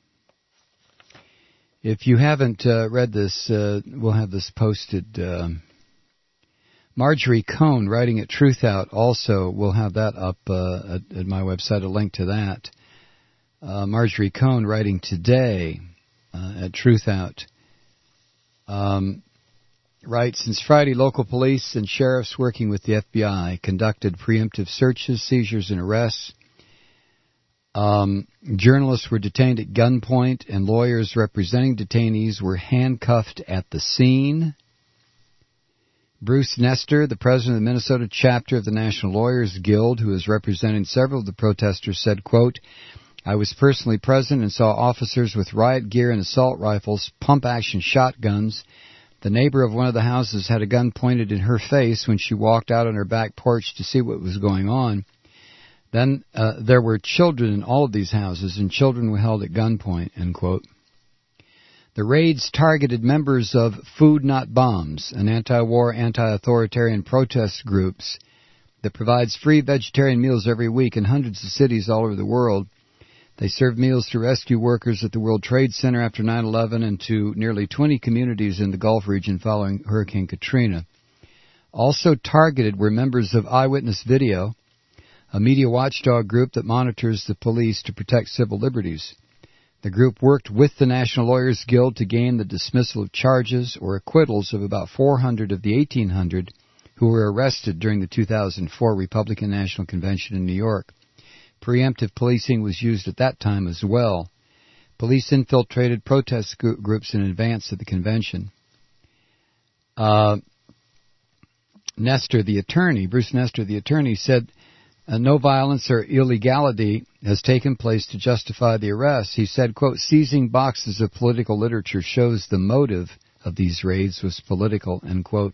If you haven't uh, read this, uh, we'll have this posted. Uh, Marjorie Cohn, writing at Truth Out, also will have that up uh, at, at my website, a link to that. Uh, Marjorie Cohn, writing today uh, at Truth Out, um, writes, since Friday, local police and sheriffs working with the F B I conducted preemptive searches, seizures, and arrests. Um, journalists were detained at gunpoint, and lawyers representing detainees were handcuffed at the scene. Bruce Nestor, the president of the Minnesota chapter of the National Lawyers Guild, who is representing several of the protesters, said, quote, I was personally present and saw officers with riot gear and assault rifles, pump-action shotguns, The neighbor of one of the houses had a gun pointed in her face when she walked out on her back porch to see what was going on. Then uh, there were children in all of these houses, and children were held at gunpoint, end quote. The raids targeted members of Food Not Bombs, an anti-war, anti-authoritarian protest groups that provides free vegetarian meals every week in hundreds of cities all over the world. They served meals to rescue workers at the World Trade Center after nine eleven and to nearly twenty communities in the Gulf region following Hurricane Katrina. Also targeted were members of Eyewitness Video, a media watchdog group that monitors the police to protect civil liberties. The group worked with the National Lawyers Guild to gain the dismissal of charges or acquittals of about four hundred of the eighteen hundred who were arrested during the two thousand four Republican National Convention in New York. Preemptive policing was used at that time as well. Police infiltrated protest groups in advance of the convention. Uh, Nestor, the attorney, Bruce Nestor, the attorney, said uh, no violence or illegality has taken place to justify the arrest. He said, quote, seizing boxes of political literature shows the motive of these raids was political, end quote.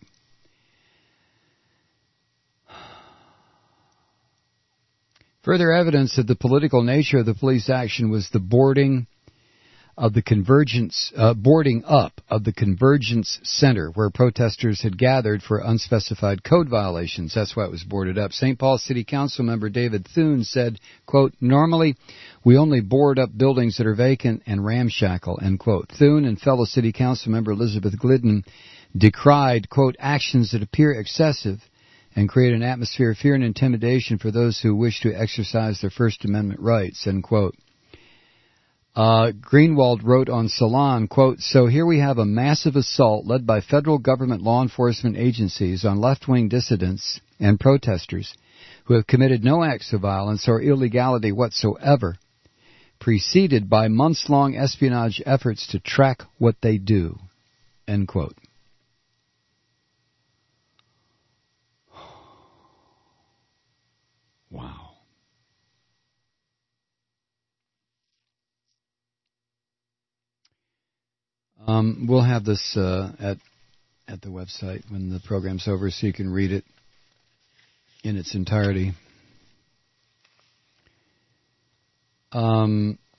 Further evidence of the political nature of the police action was the boarding of the convergence, uh, boarding up of the Convergence Center, where protesters had gathered for unspecified code violations. That's why it was boarded up. Saint Paul City Council member David Thune said, quote, normally we only board up buildings that are vacant and ramshackle, end quote. Thune and fellow City Council member Elizabeth Glidden decried, quote, actions that appear excessive and create an atmosphere of fear and intimidation for those who wish to exercise their First Amendment rights, end quote. Uh, Greenwald wrote on Salon, quote, so here we have a massive assault led by federal government law enforcement agencies on left-wing dissidents and protesters who have committed no acts of violence or illegality whatsoever, preceded by months-long espionage efforts to track what they do, end quote. Wow. Um, we'll have this uh, at at the website when the program's over, so you can read it in its entirety. Um,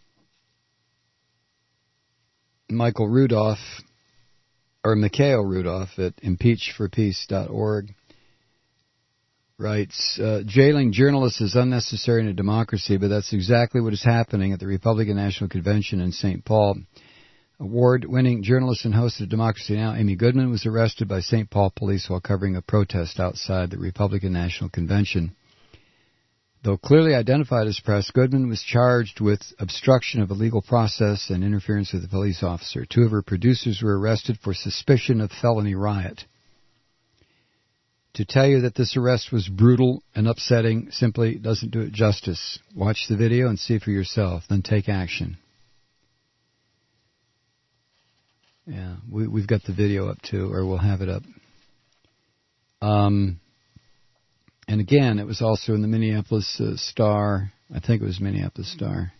Michael Rudolph, or Mikhail Rudolph at impeach for peace dot org writes, uh, jailing journalists is unnecessary in a democracy, but that's exactly what is happening at the Republican National Convention in Saint Paul. Award-winning journalist and host of Democracy Now!, Amy Goodman, was arrested by Saint Paul police while covering a protest outside the Republican National Convention. Though clearly identified as press, Goodman was charged with obstruction of a legal process and interference with a police officer. Two of her producers were arrested for suspicion of felony riot. To tell you that this arrest was brutal and upsetting simply doesn't do it justice. Watch the video and see for yourself, then take action. Yeah, we, we've got the video up too, or we'll have it up. Um, and again, it was also in the Minneapolis uh, Star. I think it was Minneapolis Star.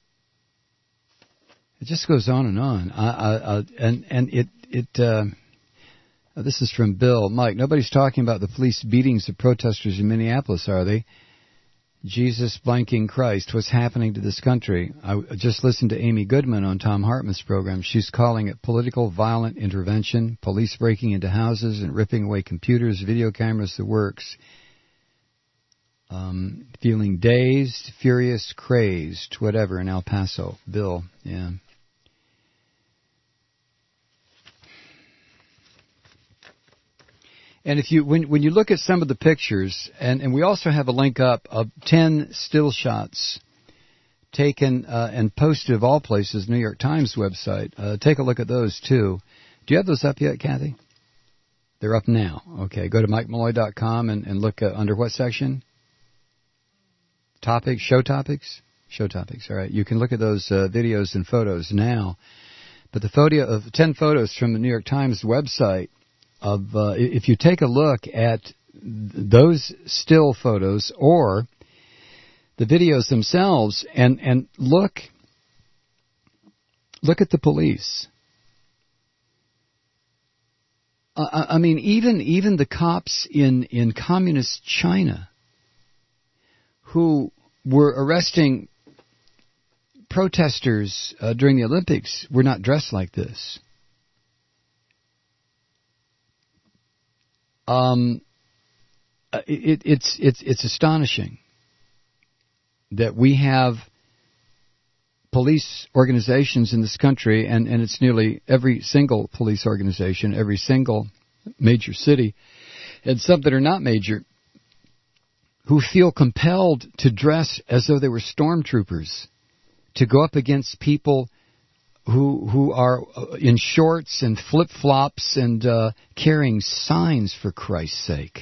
It just goes on and on. I, I, I, and and it it. Uh, this is from Bill. Mike, nobody's talking about the police beatings of protesters in Minneapolis, are they? Jesus blanking Christ, what's happening to this country? I just listened to Amy Goodman on Tom Hartman's program. She's calling it political violent intervention, police breaking into houses and ripping away computers, video cameras, the works. Um, feeling dazed, furious, crazed, whatever in El Paso. Bill, yeah. And if you, when when you look at some of the pictures, and, and we also have a link up of ten still shots taken uh, and posted of all places, New York Times website. Uh, take a look at those too. Do you have those up yet, Kathy? They're up now. Okay, go to mike malloy dot com and, and look uh, under what section? Topics, show topics? Show topics, all right. You can look at those uh, videos and photos now. But the photo of ten photos from the New York Times website, of uh, if you take a look at those still photos or the videos themselves and, and look look at the police. Uh, I mean, even even the cops in, in communist China who were arresting protesters uh, during the Olympics were not dressed like this. Um, it, it's it's it's astonishing that we have police organizations in this country, and, and it's nearly every single police organization, every single major city, and some that are not major, who feel compelled to dress as though they were stormtroopers to go up against people who who are in shorts and flip-flops and uh, carrying signs, for Christ's sake.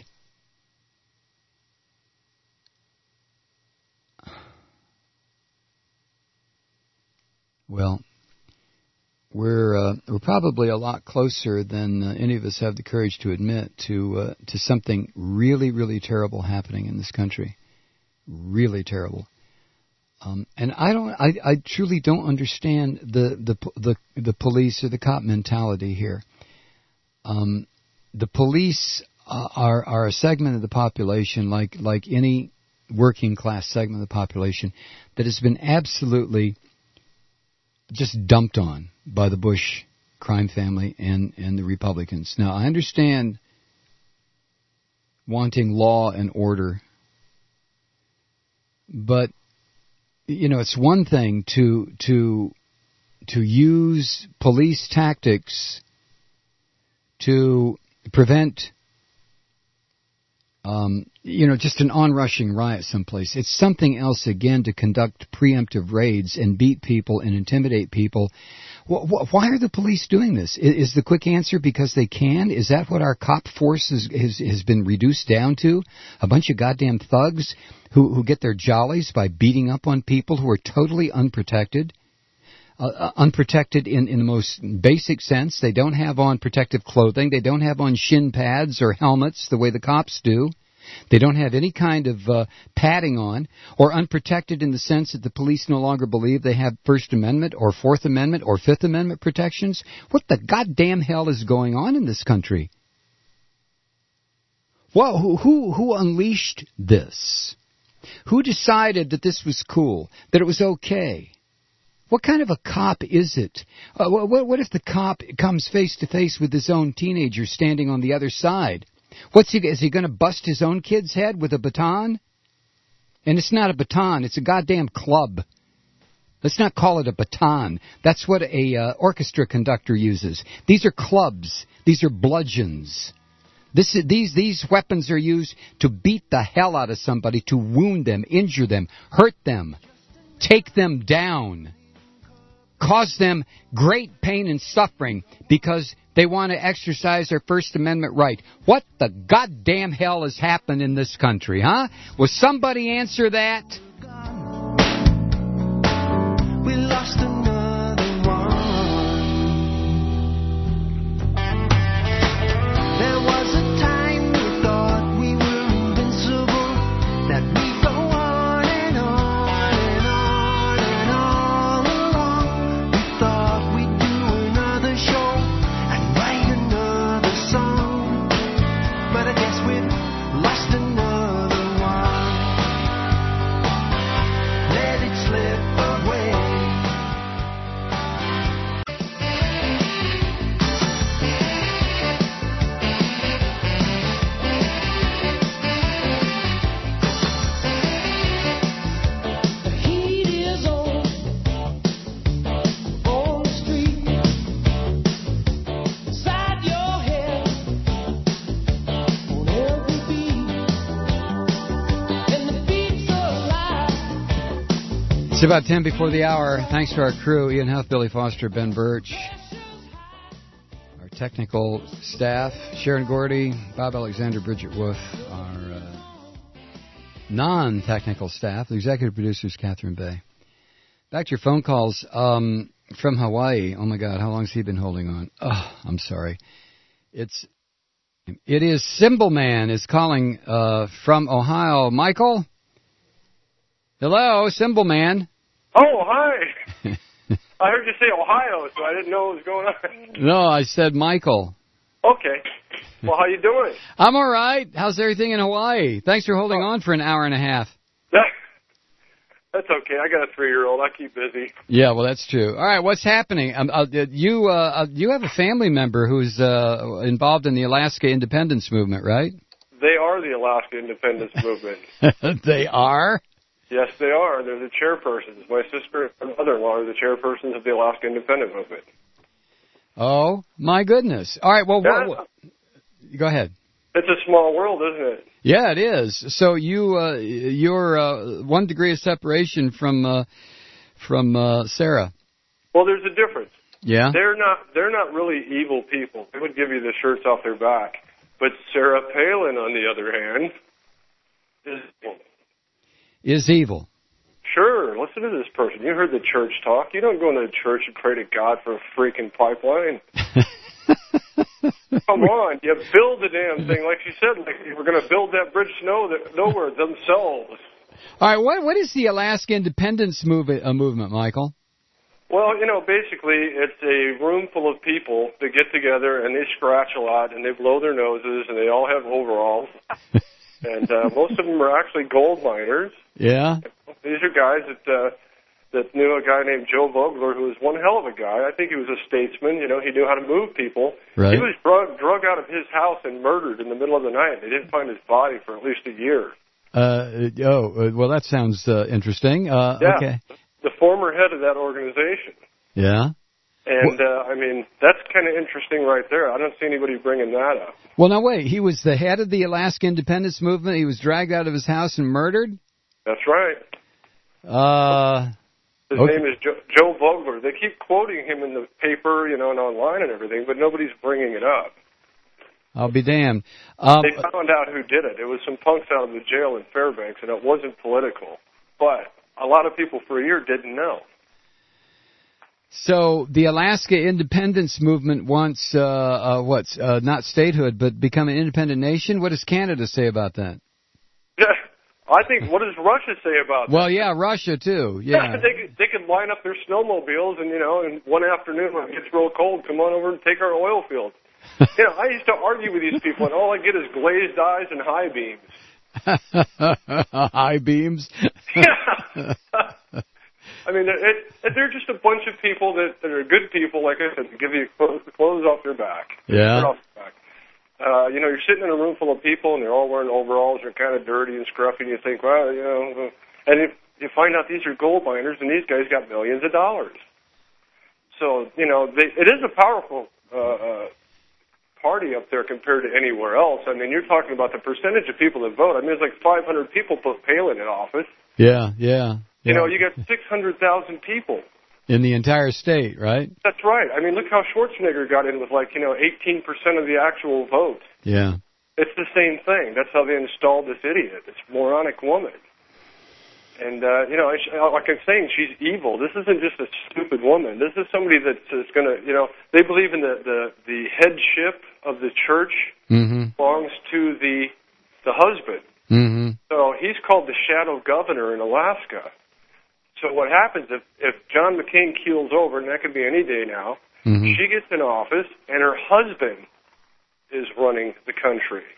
Well, we're uh, we're probably a lot closer than uh, any of us have the courage to admit to uh, to something really, really terrible happening in this country. Really terrible. Um, and I don't, I, I truly don't understand the, the the the police or the cop mentality here. Um, the police uh, are are a segment of the population, like like any working class segment of the population, that has been absolutely just dumped on by the Bush crime family and, and the Republicans. Now, I understand wanting law and order, but, you know, it's one thing to to to use police tactics to prevent, um, you know, just an onrushing riot someplace. It's something else, again, to conduct preemptive raids and beat people and intimidate people. Why are the police doing this? Is the quick answer because they can? Is that what our cop force has, has, has been reduced down to? A bunch of goddamn thugs who, who get their jollies by beating up on people who are totally unprotected? Uh, unprotected in, in the most basic sense. They don't have on protective clothing. They don't have on shin pads or helmets the way the cops do. They don't have any kind of uh, padding on, or unprotected in the sense that the police no longer believe they have First Amendment or Fourth Amendment or Fifth Amendment protections. What the goddamn hell is going on in this country? Well, who, who, who unleashed this? Who decided that this was cool, that it was okay? What kind of a cop is it? Uh, what, what if the cop comes face to face with his own teenager standing on the other side? What's he? Is he going to bust his own kid's head with a baton? And it's not a baton; it's a goddamn club. Let's not call it a baton. That's what a uh, orchestra conductor uses. These are clubs. These are bludgeons. This, these, these weapons are used to beat the hell out of somebody, to wound them, injure them, hurt them, take them down, cause them great pain and suffering because they want to exercise their First Amendment right. What the goddamn hell has happened in this country, huh? Will somebody answer that? We lost another one. There was a time we thought we were invincible, that we go on and on and on and all along. We thought we'd do another show and write another song, but I guess we've lost another one. Let it slip away. The heat is on, on the street, inside your head, on every beat, and the beats alive. It's about ten before the hour. Thanks to our crew, Ian Huff, Billy Foster, Ben Birch. Our technical staff, Sharon Gordy, Bob Alexander, Bridget Wolf. Our uh, non-technical staff, the executive producers, Catherine Bay. Back to your phone calls um, from Hawaii. Oh, my God, how long has he been holding on? Oh, I'm sorry. It's It is Cymbal Man is calling uh, from Ohio. Michael? Hello, Cymbal Man. Oh, hi. I heard you say Ohio, so I didn't know what was going on. No, I said Michael. Okay. Well, how you doing? I'm all right. How's everything in Hawaii? Thanks for holding on for an hour and a half. That's okay. I got a three-year-old. I keep busy. Yeah, well, that's true. All right, what's happening? Um, uh, you uh, you have a family member who's uh, involved in the Alaska independence movement, right? They are the Alaska independence movement. They are? Yes, they are. They're the chairpersons. My sister and mother-in-law are the chairpersons of the Alaska independent movement. Oh, my goodness. All right, well, Yeah. what, what, go ahead. It's a small world, isn't it? Yeah, it is. So you, uh, you're uh, one degree of separation from uh, from uh, Sarah. Well, there's a difference. Yeah. They're not. They're not really evil people. They would give you the shirts off their back. But Sarah Palin, on the other hand, is evil. Is evil. Sure. Listen to this person. You heard the church talk. You don't go into the church and pray to God for a freaking pipeline. Come on, you build the damn thing, like she said. Like we're going to build that bridge to know that nowhere themselves. All right, what what is the Alaska independence movement, uh, movement, Michael? Well, you know, basically, it's a room full of people that get together and they scratch a lot and they blow their noses and they all have overalls. and uh, most of them are actually gold miners. Yeah. These are guys that uh, that knew a guy named Joe Vogler, who was one hell of a guy. I think he was a statesman. You know, he knew how to move people. Right. He was drug, drug out of his house and murdered in the middle of the night. They didn't find his body for at least a year. Uh, oh, well, that sounds uh, interesting. Uh, yeah, okay. The former head of that organization. Yeah. And, uh, I mean, that's kind of interesting right there. I don't see anybody bringing that up. Well, now, wait. He was the head of the Alaska independence movement. He was dragged out of his house and murdered? That's right. Uh... His okay. name is Joe, Joe Vogler. They keep quoting him in the paper, you know, and online and everything, but nobody's bringing it up. I'll be damned. Um, they found out who did it. It was some punks out of the jail in Fairbanks, and it wasn't political. But a lot of people for a year didn't know. So the Alaska independence movement wants, uh, uh, what's, uh, not statehood, but become an independent nation? What does Canada say about that? Yeah. I think, what does Russia say about that? Well, yeah, Russia, too. Yeah. they, could, they could line up their snowmobiles and, you know, and one afternoon when it gets real cold, come on over and take our oil fields. You know, I used to argue with these people, and all I get is glazed eyes and high beams. High beams? Yeah. I mean, it, it, they're just a bunch of people that, that are good people, like I said, to give you clothes, clothes off their back. Yeah. Off their back. Uh, you know, you're sitting in a room full of people, and they're all wearing overalls. They're kind of dirty and scruffy, and you think, well, you know, and if you find out these are gold miners, and these guys got millions of dollars. So, you know, they, it is a powerful uh, uh, party up there compared to anywhere else. I mean, you're talking about the percentage of people that vote. I mean, it's like five hundred people put Palin in office. Yeah, yeah. You yeah. know, you got six hundred thousand people. In the entire state, right? That's right. I mean, look how Schwarzenegger got in with, like, you know, eighteen percent of the actual vote. Yeah. It's the same thing. That's how they installed this idiot, this moronic woman. And, uh, you know, like I'm saying, she's evil. This isn't just a stupid woman. This is somebody that's going to, you know, they believe in the, the, the headship of the church mm-hmm. belongs to the the husband. Mm-hmm. So he's called the shadow governor in Alaska. So what happens if, if John McCain keels over, and that could be any day now, mm-hmm. she gets in office, and her husband is running the country.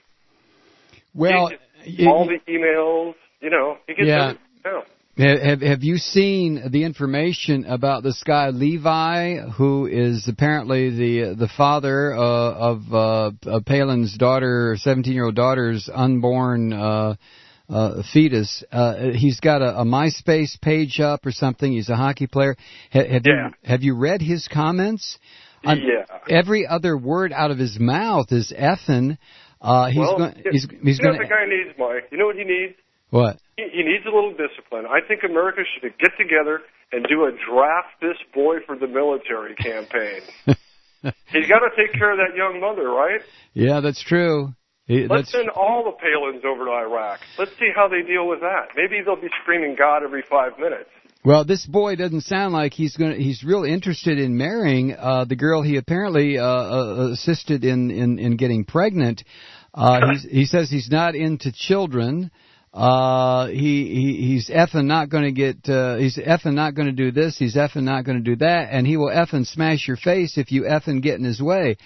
Well, it, all the emails, you know, he gets yeah. everything. Have Have you seen the information about this guy Levi, who is apparently the the father uh, of, uh, of Palin's daughter, seventeen-year-old daughter's unborn uh, uh, fetus? Uh, he's got a, a MySpace page up or something. He's a hockey player. Ha, have yeah. you Have you read his comments? Um, yeah. Every other word out of his mouth is effing. Uh, he's well, going. He's, he's you know going. what the guy needs, Mike? You know what he needs? What? He, he needs a little discipline. I think America should get together and do a draft this boy for the military campaign. He's got to take care of that young mother, right? Yeah, that's true. He, Let's that's... send all the Palins over to Iraq. Let's see how they deal with that. Maybe they'll be screaming God every five minutes. Well, this boy doesn't sound like he's going. To, he's real interested in marrying uh, the girl he apparently uh, uh, assisted in, in, in getting pregnant. Uh, he's, he says he's not into children. Uh, he, he he's effing not going to get. Uh, he's effing not going to do this. He's effing not going to do that, and he will effing smash your face if you effing get in his way.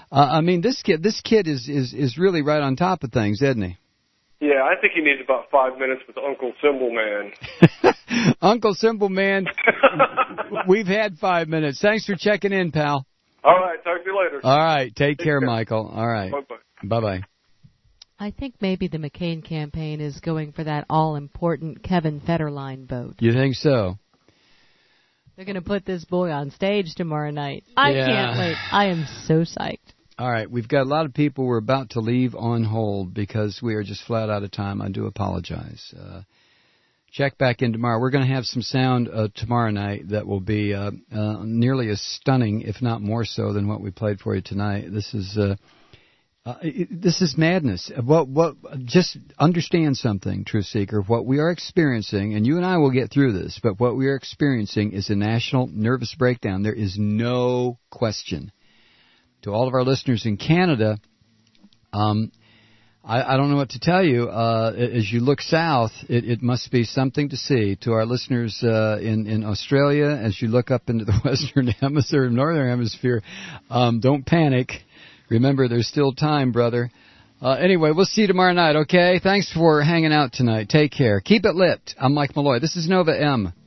Uh, I mean, this kid, this kid is, is, is really right on top of things, isn't he? Yeah, I think he needs about five minutes with Uncle Cymbal Man. Uncle Cymbal Man, we've had five minutes. Thanks for checking in, pal. All right, talk to you later. All right, take, Take care, care, Michael. All right. Bye-bye. Bye-bye. I think maybe the McCain campaign is going for that all-important Kevin Federline vote. You think so? They're going to put this boy on stage tomorrow night. I Yeah. can't wait. I am so psyched. All right, we've got a lot of people we're about to leave on hold because we are just flat out of time. I do apologize. Uh, check back in tomorrow. We're going to have some sound uh, tomorrow night that will be uh, uh, nearly as stunning, if not more so, than what we played for you tonight. This is uh, uh, it, this is madness. What what? Just understand something, Truth Seeker. What we are experiencing, and you and I will get through this, but what we are experiencing is a national nervous breakdown. There is no question. To all of our listeners in Canada, um, I, I don't know what to tell you. Uh, as you look south, it, it must be something to see. To our listeners uh, in, in Australia, as you look up into the Western Hemisphere, Northern Hemisphere, um, don't panic. Remember, there's still time, brother. Uh, anyway, we'll see you tomorrow night, okay? Thanks for hanging out tonight. Take care. Keep it lit. I'm Mike Malloy. This is Nova M.